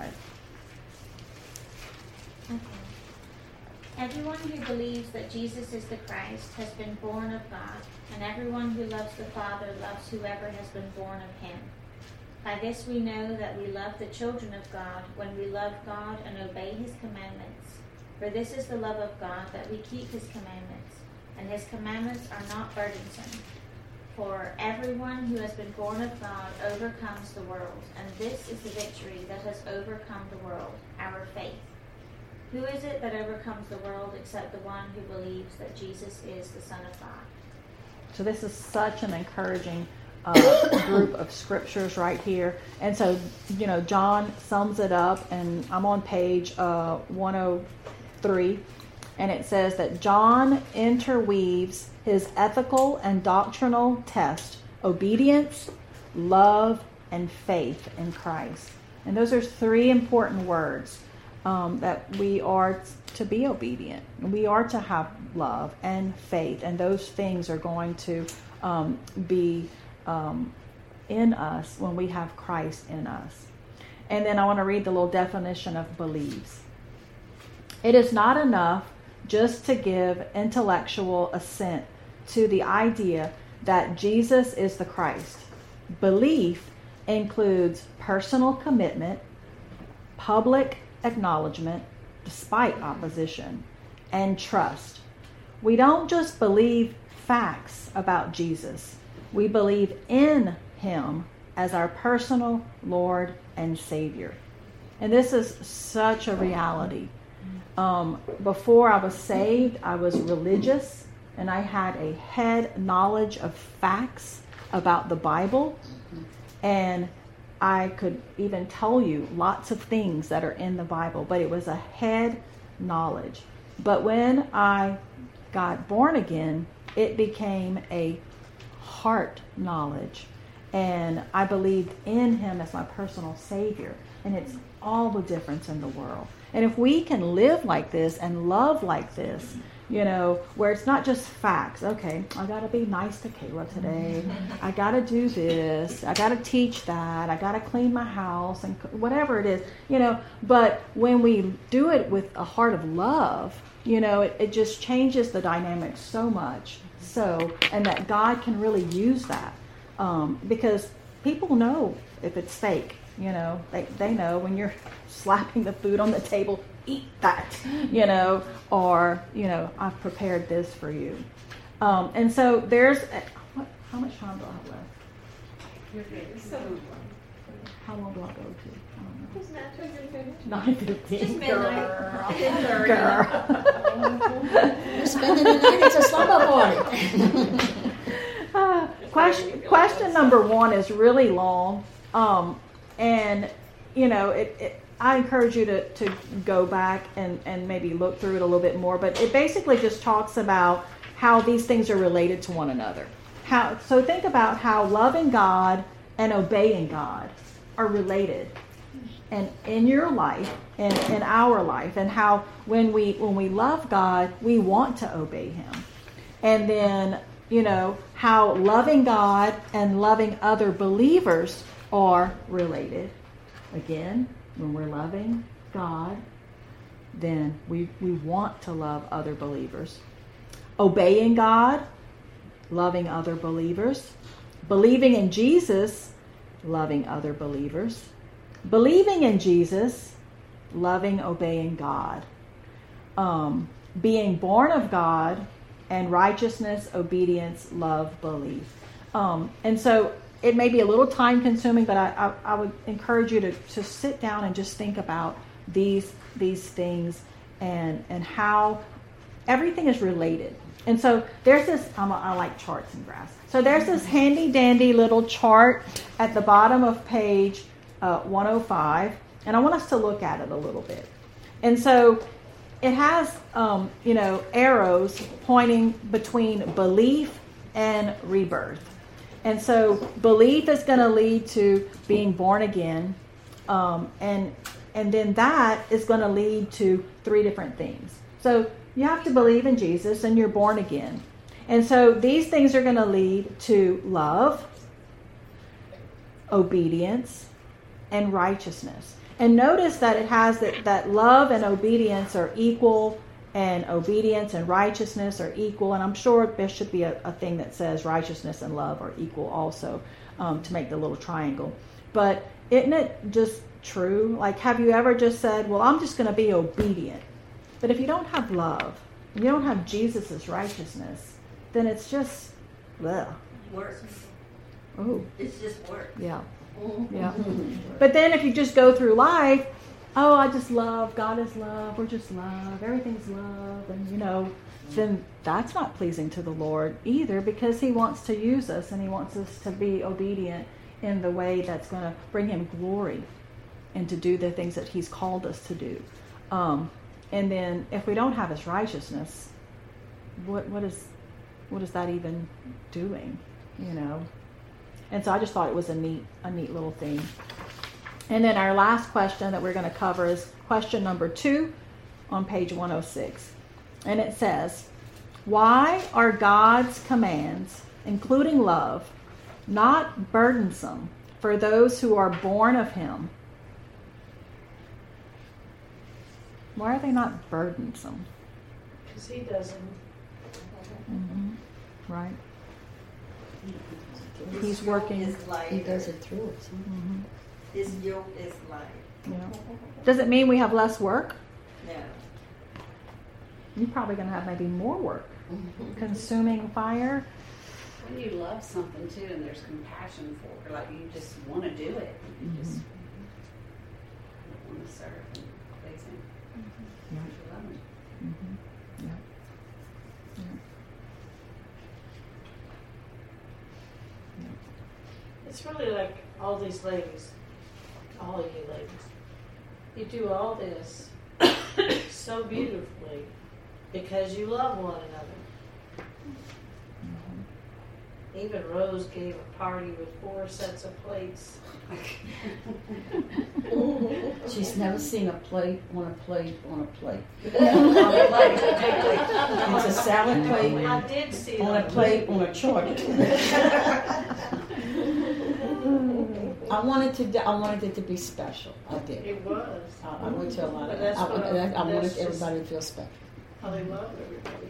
Okay. Everyone who believes that Jesus is the Christ has been born of God, and everyone who loves the Father loves whoever has been born of him. By this we know that we love the children of God, when we love God and obey his commandments. For this is the love of God, that we keep his commandments, and his commandments are not burdensome. For everyone who has been born of God overcomes the world, and this is the victory that has overcome the world, our faith. Who is it that overcomes the world except the one who believes that Jesus is the Son of God? So this is such an encouraging group of scriptures right here. And so, you know, John sums it up, and I'm on page 103, and it says that John interweaves his ethical and doctrinal test, obedience, love, and faith in Christ. And those are three important words, that we are to be obedient. We are to have love and faith, and those things are going to be in us when we have Christ in us. And then I want to read the little definition of believes. It is not enough just to give intellectual assent to the idea that Jesus is the Christ. Belief includes personal commitment, public acknowledgement despite opposition, and trust. We don't just believe facts about Jesus. We believe in him as our personal Lord and Savior. And this is such a reality. Before I was saved, I was religious, and I had a head knowledge of facts about the Bible, and I could even tell you lots of things that are in the Bible, but it was a head knowledge. But when I got born again, it became a heart knowledge, and I believed in him as my personal Savior, and it's all the difference in the world. And if we can live like this and love like this, where it's not just facts. Okay, I got to be nice to Kayla today. I got to do this. I got to teach that. I got to clean my house and whatever it is, But when we do it with a heart of love, it just changes the dynamic so much. And that God can really use that because people know if it's fake. They know when you're slapping the food on the table, eat that, or, I've prepared this for you. And so how much time do I have left? How long do I go to? 9:15. Just midnight. Girl. We're spending the night. It's a slumber party. Question number 1 is really long. And, I encourage you to go back and maybe look through it a little bit more. But it basically just talks about how these things are related to one another. So think about how loving God and obeying God are related. And in your life and in our life, and how when we love God, we want to obey him. And then, how loving God and loving other believers are related. Again, when we're loving God, then we want to love other believers. Obeying God, loving other believers. Believing in Jesus, loving other believers. Believing in Jesus, loving, obeying God. Being born of God, and righteousness, obedience, love, belief. And so it may be a little time consuming, but I would encourage you to sit down and just think about these things and how everything is related. And so there's this, I like charts and graphs. So there's this handy dandy little chart at the bottom of page 105, and I want us to look at it a little bit. And so it has, arrows pointing between belief and rebirth. And so belief is going to lead to being born again. And then that is going to lead to 3 different things. So you have to believe in Jesus and you're born again. And so these things are going to lead to love, obedience, and righteousness. And notice that it has that love and obedience are equal, and obedience and righteousness are equal. And I'm sure there should be a thing that says righteousness and love are equal also, to make the little triangle. But isn't it just true? Like, have you ever just said, well, I'm just going to be obedient? But if you don't have love, if you don't have Jesus' righteousness, then it's just, ugh. Work. Oh, It's just work. yeah. Yeah. But then if you just go through life, oh, I just love, God is love, we're just love, everything's love, and then that's not pleasing to the Lord either, because he wants to use us and he wants us to be obedient in the way that's going to bring him glory and to do the things that he's called us to do. And then if we don't have his righteousness, what is that even doing? And so I just thought it was a neat little thing. And then our last question that we're going to cover is question number 2 on page 106. And it says, why are God's commands, including love, not burdensome for those who are born of him? Why are they not burdensome? Because he doesn't. Mm-hmm. Right. He's working. His life. He does it through us. Mm-hmm. His yoke is light. Yeah. Does it mean we have less work? No. You're probably going to have maybe more work. Consuming fire. when you love something too, and there's compassion for it, like you just want to do it. You just want to serve and please Him. You love Him. It's really like all these ladies, all of you ladies. You do all this so beautifully because you love one another. Even Rose gave a party with 4 sets of plates. She's never seen a plate on a plate on a plate. It's a salad plate I did see on a that. plate on a chart. I wanted it to be special. I did. It was. I went to a lot of But that's I wanted that's just everybody to feel special. How they love everybody.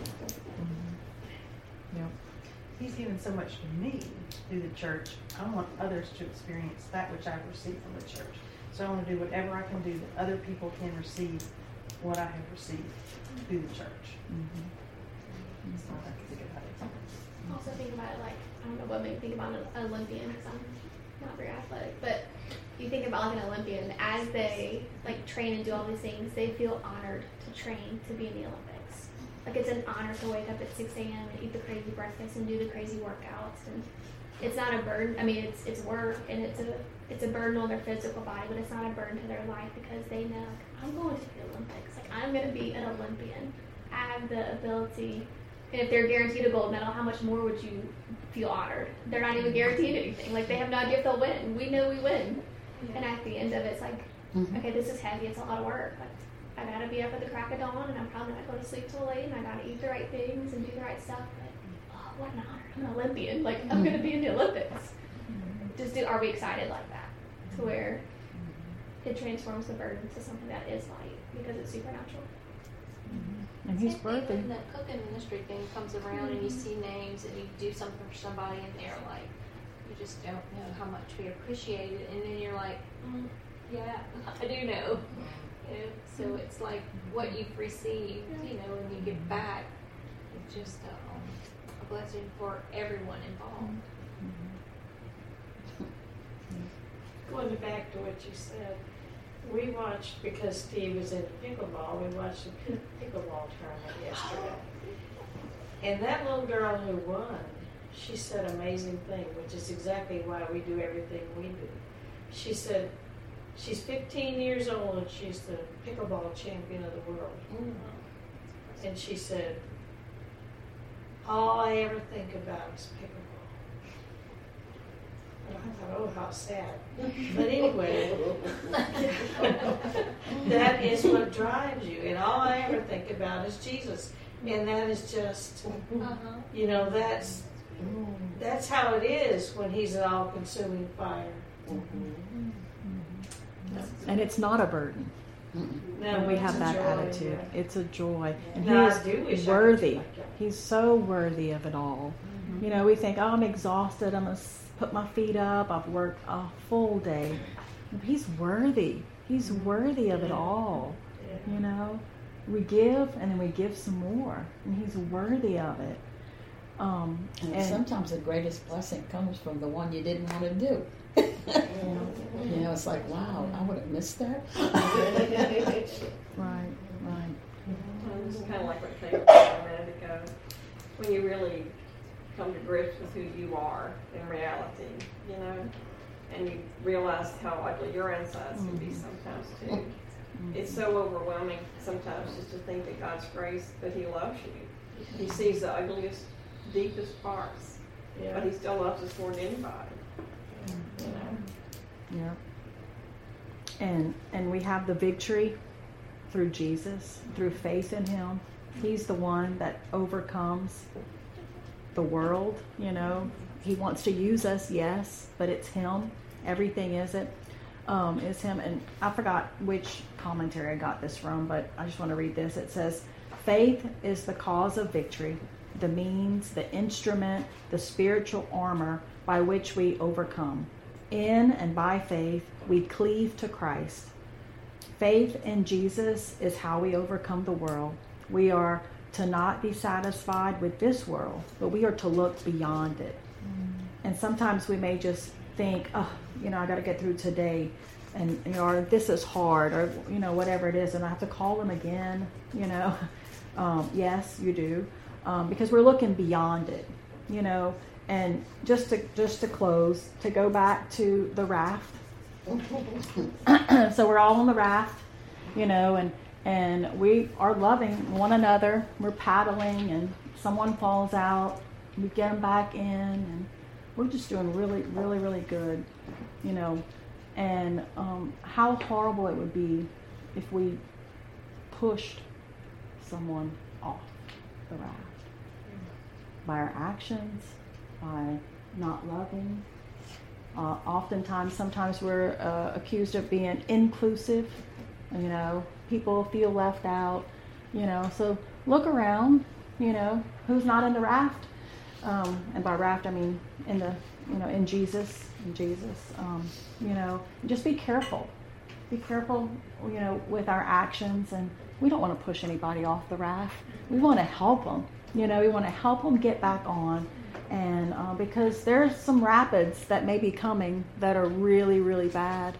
He's given so much to me through the church. I want others to experience that which I've received from the church. So I want to do whatever I can do that other people can receive what I have received through the church. So that's a good idea. I also think about it like, I don't know what made me think about an Olympian, because I'm not very athletic, but you think about like an Olympian, as they like train and do all these things, they feel honored to train to be in the Olympics. Like it's an honor to wake up at 6 a.m. and eat the crazy breakfast and do the crazy workouts, and it's not a burden. I mean, it's work and it's a burden on their physical body, but it's not a burden to their life because they know like, I'm going to the Olympics. Like I'm going to be an Olympian. I have the ability. And if they're guaranteed a gold medal, how much more would you feel honored? They're not even guaranteed anything. Like they have no idea if they'll win. We know we win. Yeah. And at the end of it, it's like, okay, this is heavy. It's a lot of work. Like, I gotta be up at the crack of dawn, and I'm probably not going to sleep till late, and I gotta eat the right things and do the right stuff. But what an honor! I'm an Olympian. Like I'm gonna be in the Olympics. Are we excited like that? To where it transforms the burden to something that is light because it's supernatural. And He's worthy. When the cooking ministry thing comes around and you see names and you do something for somebody and they're like, you just don't know how much we appreciate it, and then you're like, yeah, I do know. You know, so it's like what you've received, you know, and you give back. It's just a blessing for everyone involved. Going back to what you said, we watched, because Steve was into pickleball, we watched the pickleball tournament yesterday. And that little girl who won, she said an amazing thing, which is exactly why we do everything we do. She said, she's 15 years old and she's the pickleball champion of the world. And she said, all I ever think about is pickleball. And I thought, oh, how sad. But anyway, that is what drives you. And all I ever think about is Jesus. And that is just, you know, that's how it is when He's an all-consuming fire. And it's not a burden. No, when we have it's a that joy, attitude. yeah. It's a joy. And No, I He do wish is I could worthy. be like that. He's so worthy of it all. You know, we think, oh, I'm exhausted. I'm going to put my feet up. I've worked a full day. He's worthy. He's worthy of it all. You know, we give and then we give some more. And He's worthy of it. And sometimes the greatest blessing comes from the one you didn't want to do. You know, it's like, wow, I would have missed that. Right. It's kind of like what Taylor said a minute ago. When you really come to grips with who you are in reality, you know, and you realize how ugly your insides can be sometimes too. It's so overwhelming sometimes just to think that God's grace, that He loves you. He sees the ugliest, deepest parts, but He still loves us more than anybody. You know? Yeah. And we have the victory through Jesus, through faith in Him. He's the one that overcomes the world, you know. He wants to use us, yes, but it's Him. Everything is Him. And I forgot which commentary I got this from, but I just want to read this. It says, faith is the cause of victory, the means, the instrument, the spiritual armor by which we overcome. In and by faith, we cleave to Christ. Faith in Jesus is how we overcome the world. We are to not be satisfied with this world, but we are to look beyond it. And sometimes we may just think, oh, I got to get through today, and or this is hard, or whatever it is, and I have to call them again. Yes, you do, because we're looking beyond it. And just to close, to go back to the raft. So we're all on the raft, and we are loving one another. We're paddling, and someone falls out. We get them back in, and we're just doing really, really, really good, And how horrible it would be if we pushed someone off the raft by our actions, by not loving. Sometimes we're accused of being inclusive. People feel left out. So look around. Who's not in the raft? And by raft, I mean in the in Jesus. Just be careful. Be careful. With our actions, and we don't want to push anybody off the raft. We want to help them. We want to help them get back on. And because there's some rapids that may be coming that are really, really bad,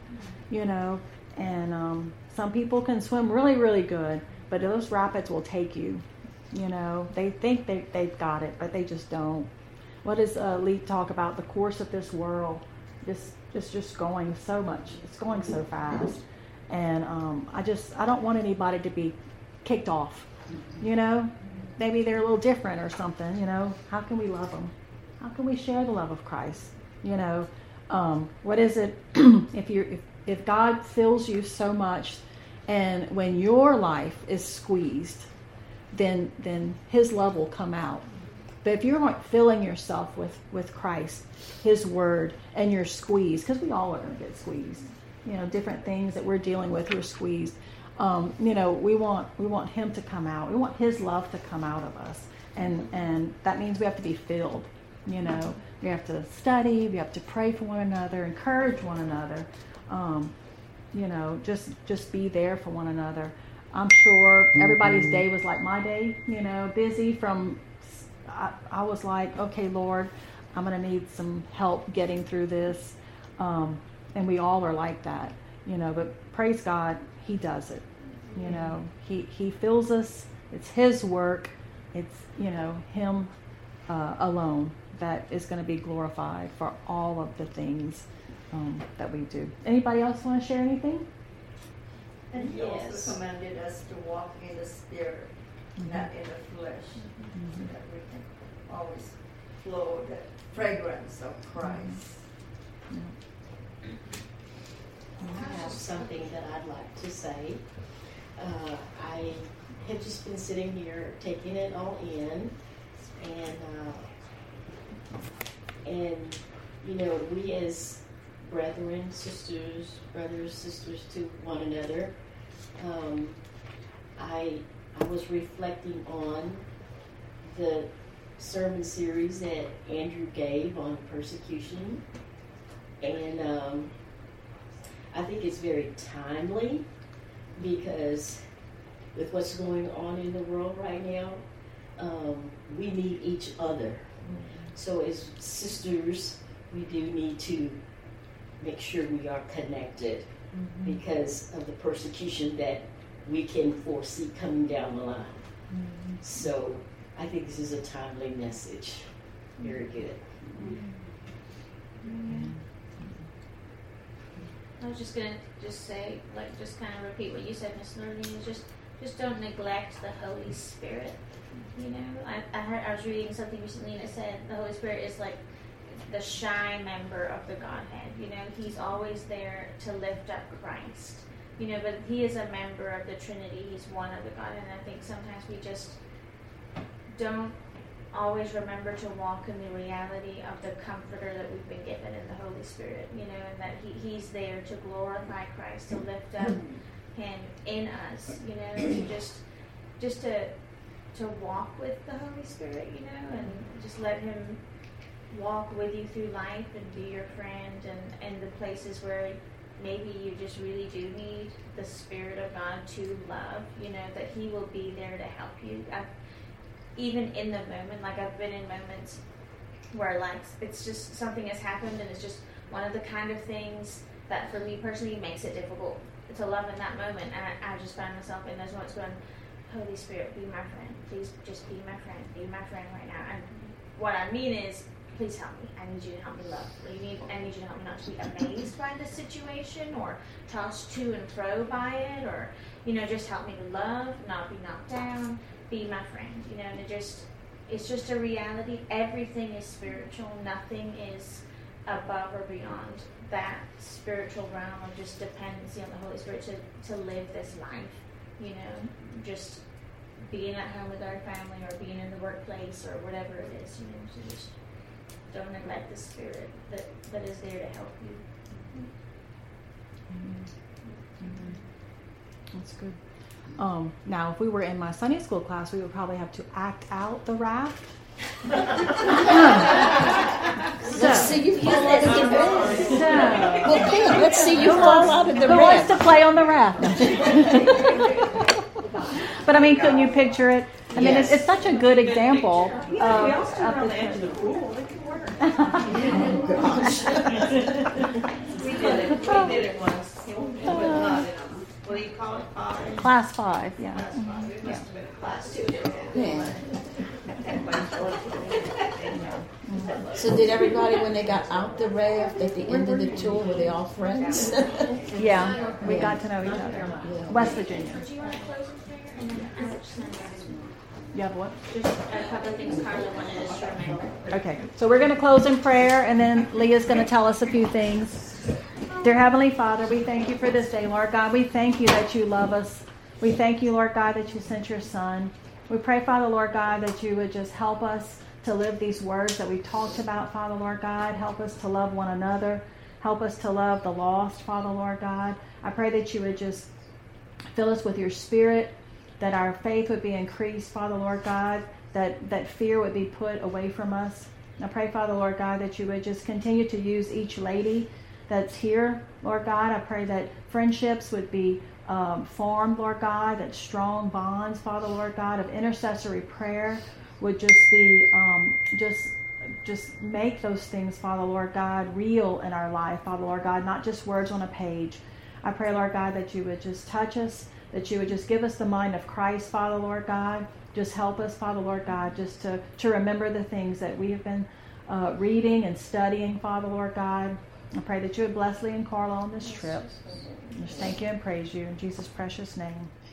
and some people can swim really, really good, but those rapids will take you. They think they've got it, but they just don't. What does Lee talk about? The course of this world, just going so much. It's going so fast, and I don't want anybody to be kicked off. Maybe they're a little different or something, how can we love them? How can we share the love of Christ? What is it if God fills you so much, and when your life is squeezed, then his love will come out. But if you're not filling yourself with Christ, his word, and you're squeezed, because we all are going to get squeezed, different things that we're dealing with, we're squeezed. We want him to come out. We want his love to come out of us, and that means we have to be filled. We have to study. We have to pray for one another, encourage one another. Just be there for one another. I'm sure everybody's day was like my day. Busy from. I was like, okay, Lord, I'm going to need some help getting through this, and we all are like that. But praise God, he does it. He fills us. It's his work. It's him alone that is going to be glorified for all of the things that we do. Anybody else want to share anything? And he also commanded us to walk in the spirit, not in the flesh, so that we can always flow the fragrance of Christ. I have something that I'd like to say. I have just been sitting here taking it all in, and we as brothers, sisters to one another. I was reflecting on the sermon series that Andrew gave on persecution, and I think it's very timely because with what's going on in the world right now, we need each other. So as sisters, we do need to make sure we are connected because of the persecution that we can foresee coming down the line. So I think this is a timely message. Very good. I was just gonna say, just kind of repeat what you said, Miss Noreen. Just don't neglect the Holy Spirit. I was reading something recently and it said the Holy Spirit is like the shy member of the Godhead. He's always there to lift up Christ. But he is a member of the Trinity. He's one of the Godhead. And I think sometimes we just don't always remember to walk in the reality of the Comforter that we've been given in the Holy Spirit. And that he's there to glorify Christ, to lift up him in us. Just to walk with the Holy Spirit. And just let him walk with you through life and be your friend, and the places where maybe you just really do need the Spirit of God to love, that he will be there to help you. even in the moment, like I've been in moments where like it's just something has happened and it's just one of the kind of things that for me personally makes it difficult to love in that moment. And I just find myself in those moments going, Holy Spirit, be my friend. Please just be my friend. Be my friend right now. And what I mean is, please help me. I need you to help me love. I need you to help me not to be amazed by the situation or tossed to and fro by it, or, just help me to love, not be knocked down. Be my friend, and it's just a reality. Everything is spiritual. Nothing is above or beyond that spiritual realm of just dependency on the Holy Spirit to live this life, just being at home with our family or being in the workplace or whatever it is, so just don't neglect the Spirit that is there to help you. Amen. That's good. Now, if we were in my Sunday school class, we would probably have to act out the raft. Let's see you fall out of the raft. Well, good. Let's see you fall out of the raft. Who wants to play on the raft? But I mean, couldn't you picture it? I mean, it's such a good example. We all stood on the edge of the pool. It could work. Oh, gosh. We did it once. But not in what do you call it? Class 5, yeah. Class 5. It must have been a class 2. Yeah. So did everybody, when they got out the raft at the end of the tour, were they all friends? Yeah, we got to know each other. West Virginia. Do you want to close in prayer? And then You have what? just a couple of things Carla wanted us to remember. Okay, so we're going to close in prayer, and then Leah's going to tell us a few things. Dear Heavenly Father, we thank you for this day, Lord God. We thank you that you love us. We thank you, Lord God, that you sent your Son. We pray, Father, Lord God, that you would just help us to live these words that we talked about, Father, Lord God. Help us to love one another. Help us to love the lost, Father, Lord God. I pray that you would just fill us with your Spirit, that our faith would be increased, Father, Lord God, that fear would be put away from us. I pray, Father, Lord God, that you would just continue to use each lady that's here, Lord God. I pray that friendships would be formed, Lord God, that strong bonds, Father, Lord God, of intercessory prayer would just be, just make those things, Father, Lord God, real in our life, Father, Lord God, not just words on a page. I pray, Lord God, that you would just touch us, that you would just give us the mind of Christ, Father, Lord God. Just help us, Father, Lord God, just to remember the things that we have been reading and studying, Father, Lord God. I pray that you would bless Lee and Carla on this trip. Just thank you and praise you in Jesus' precious name.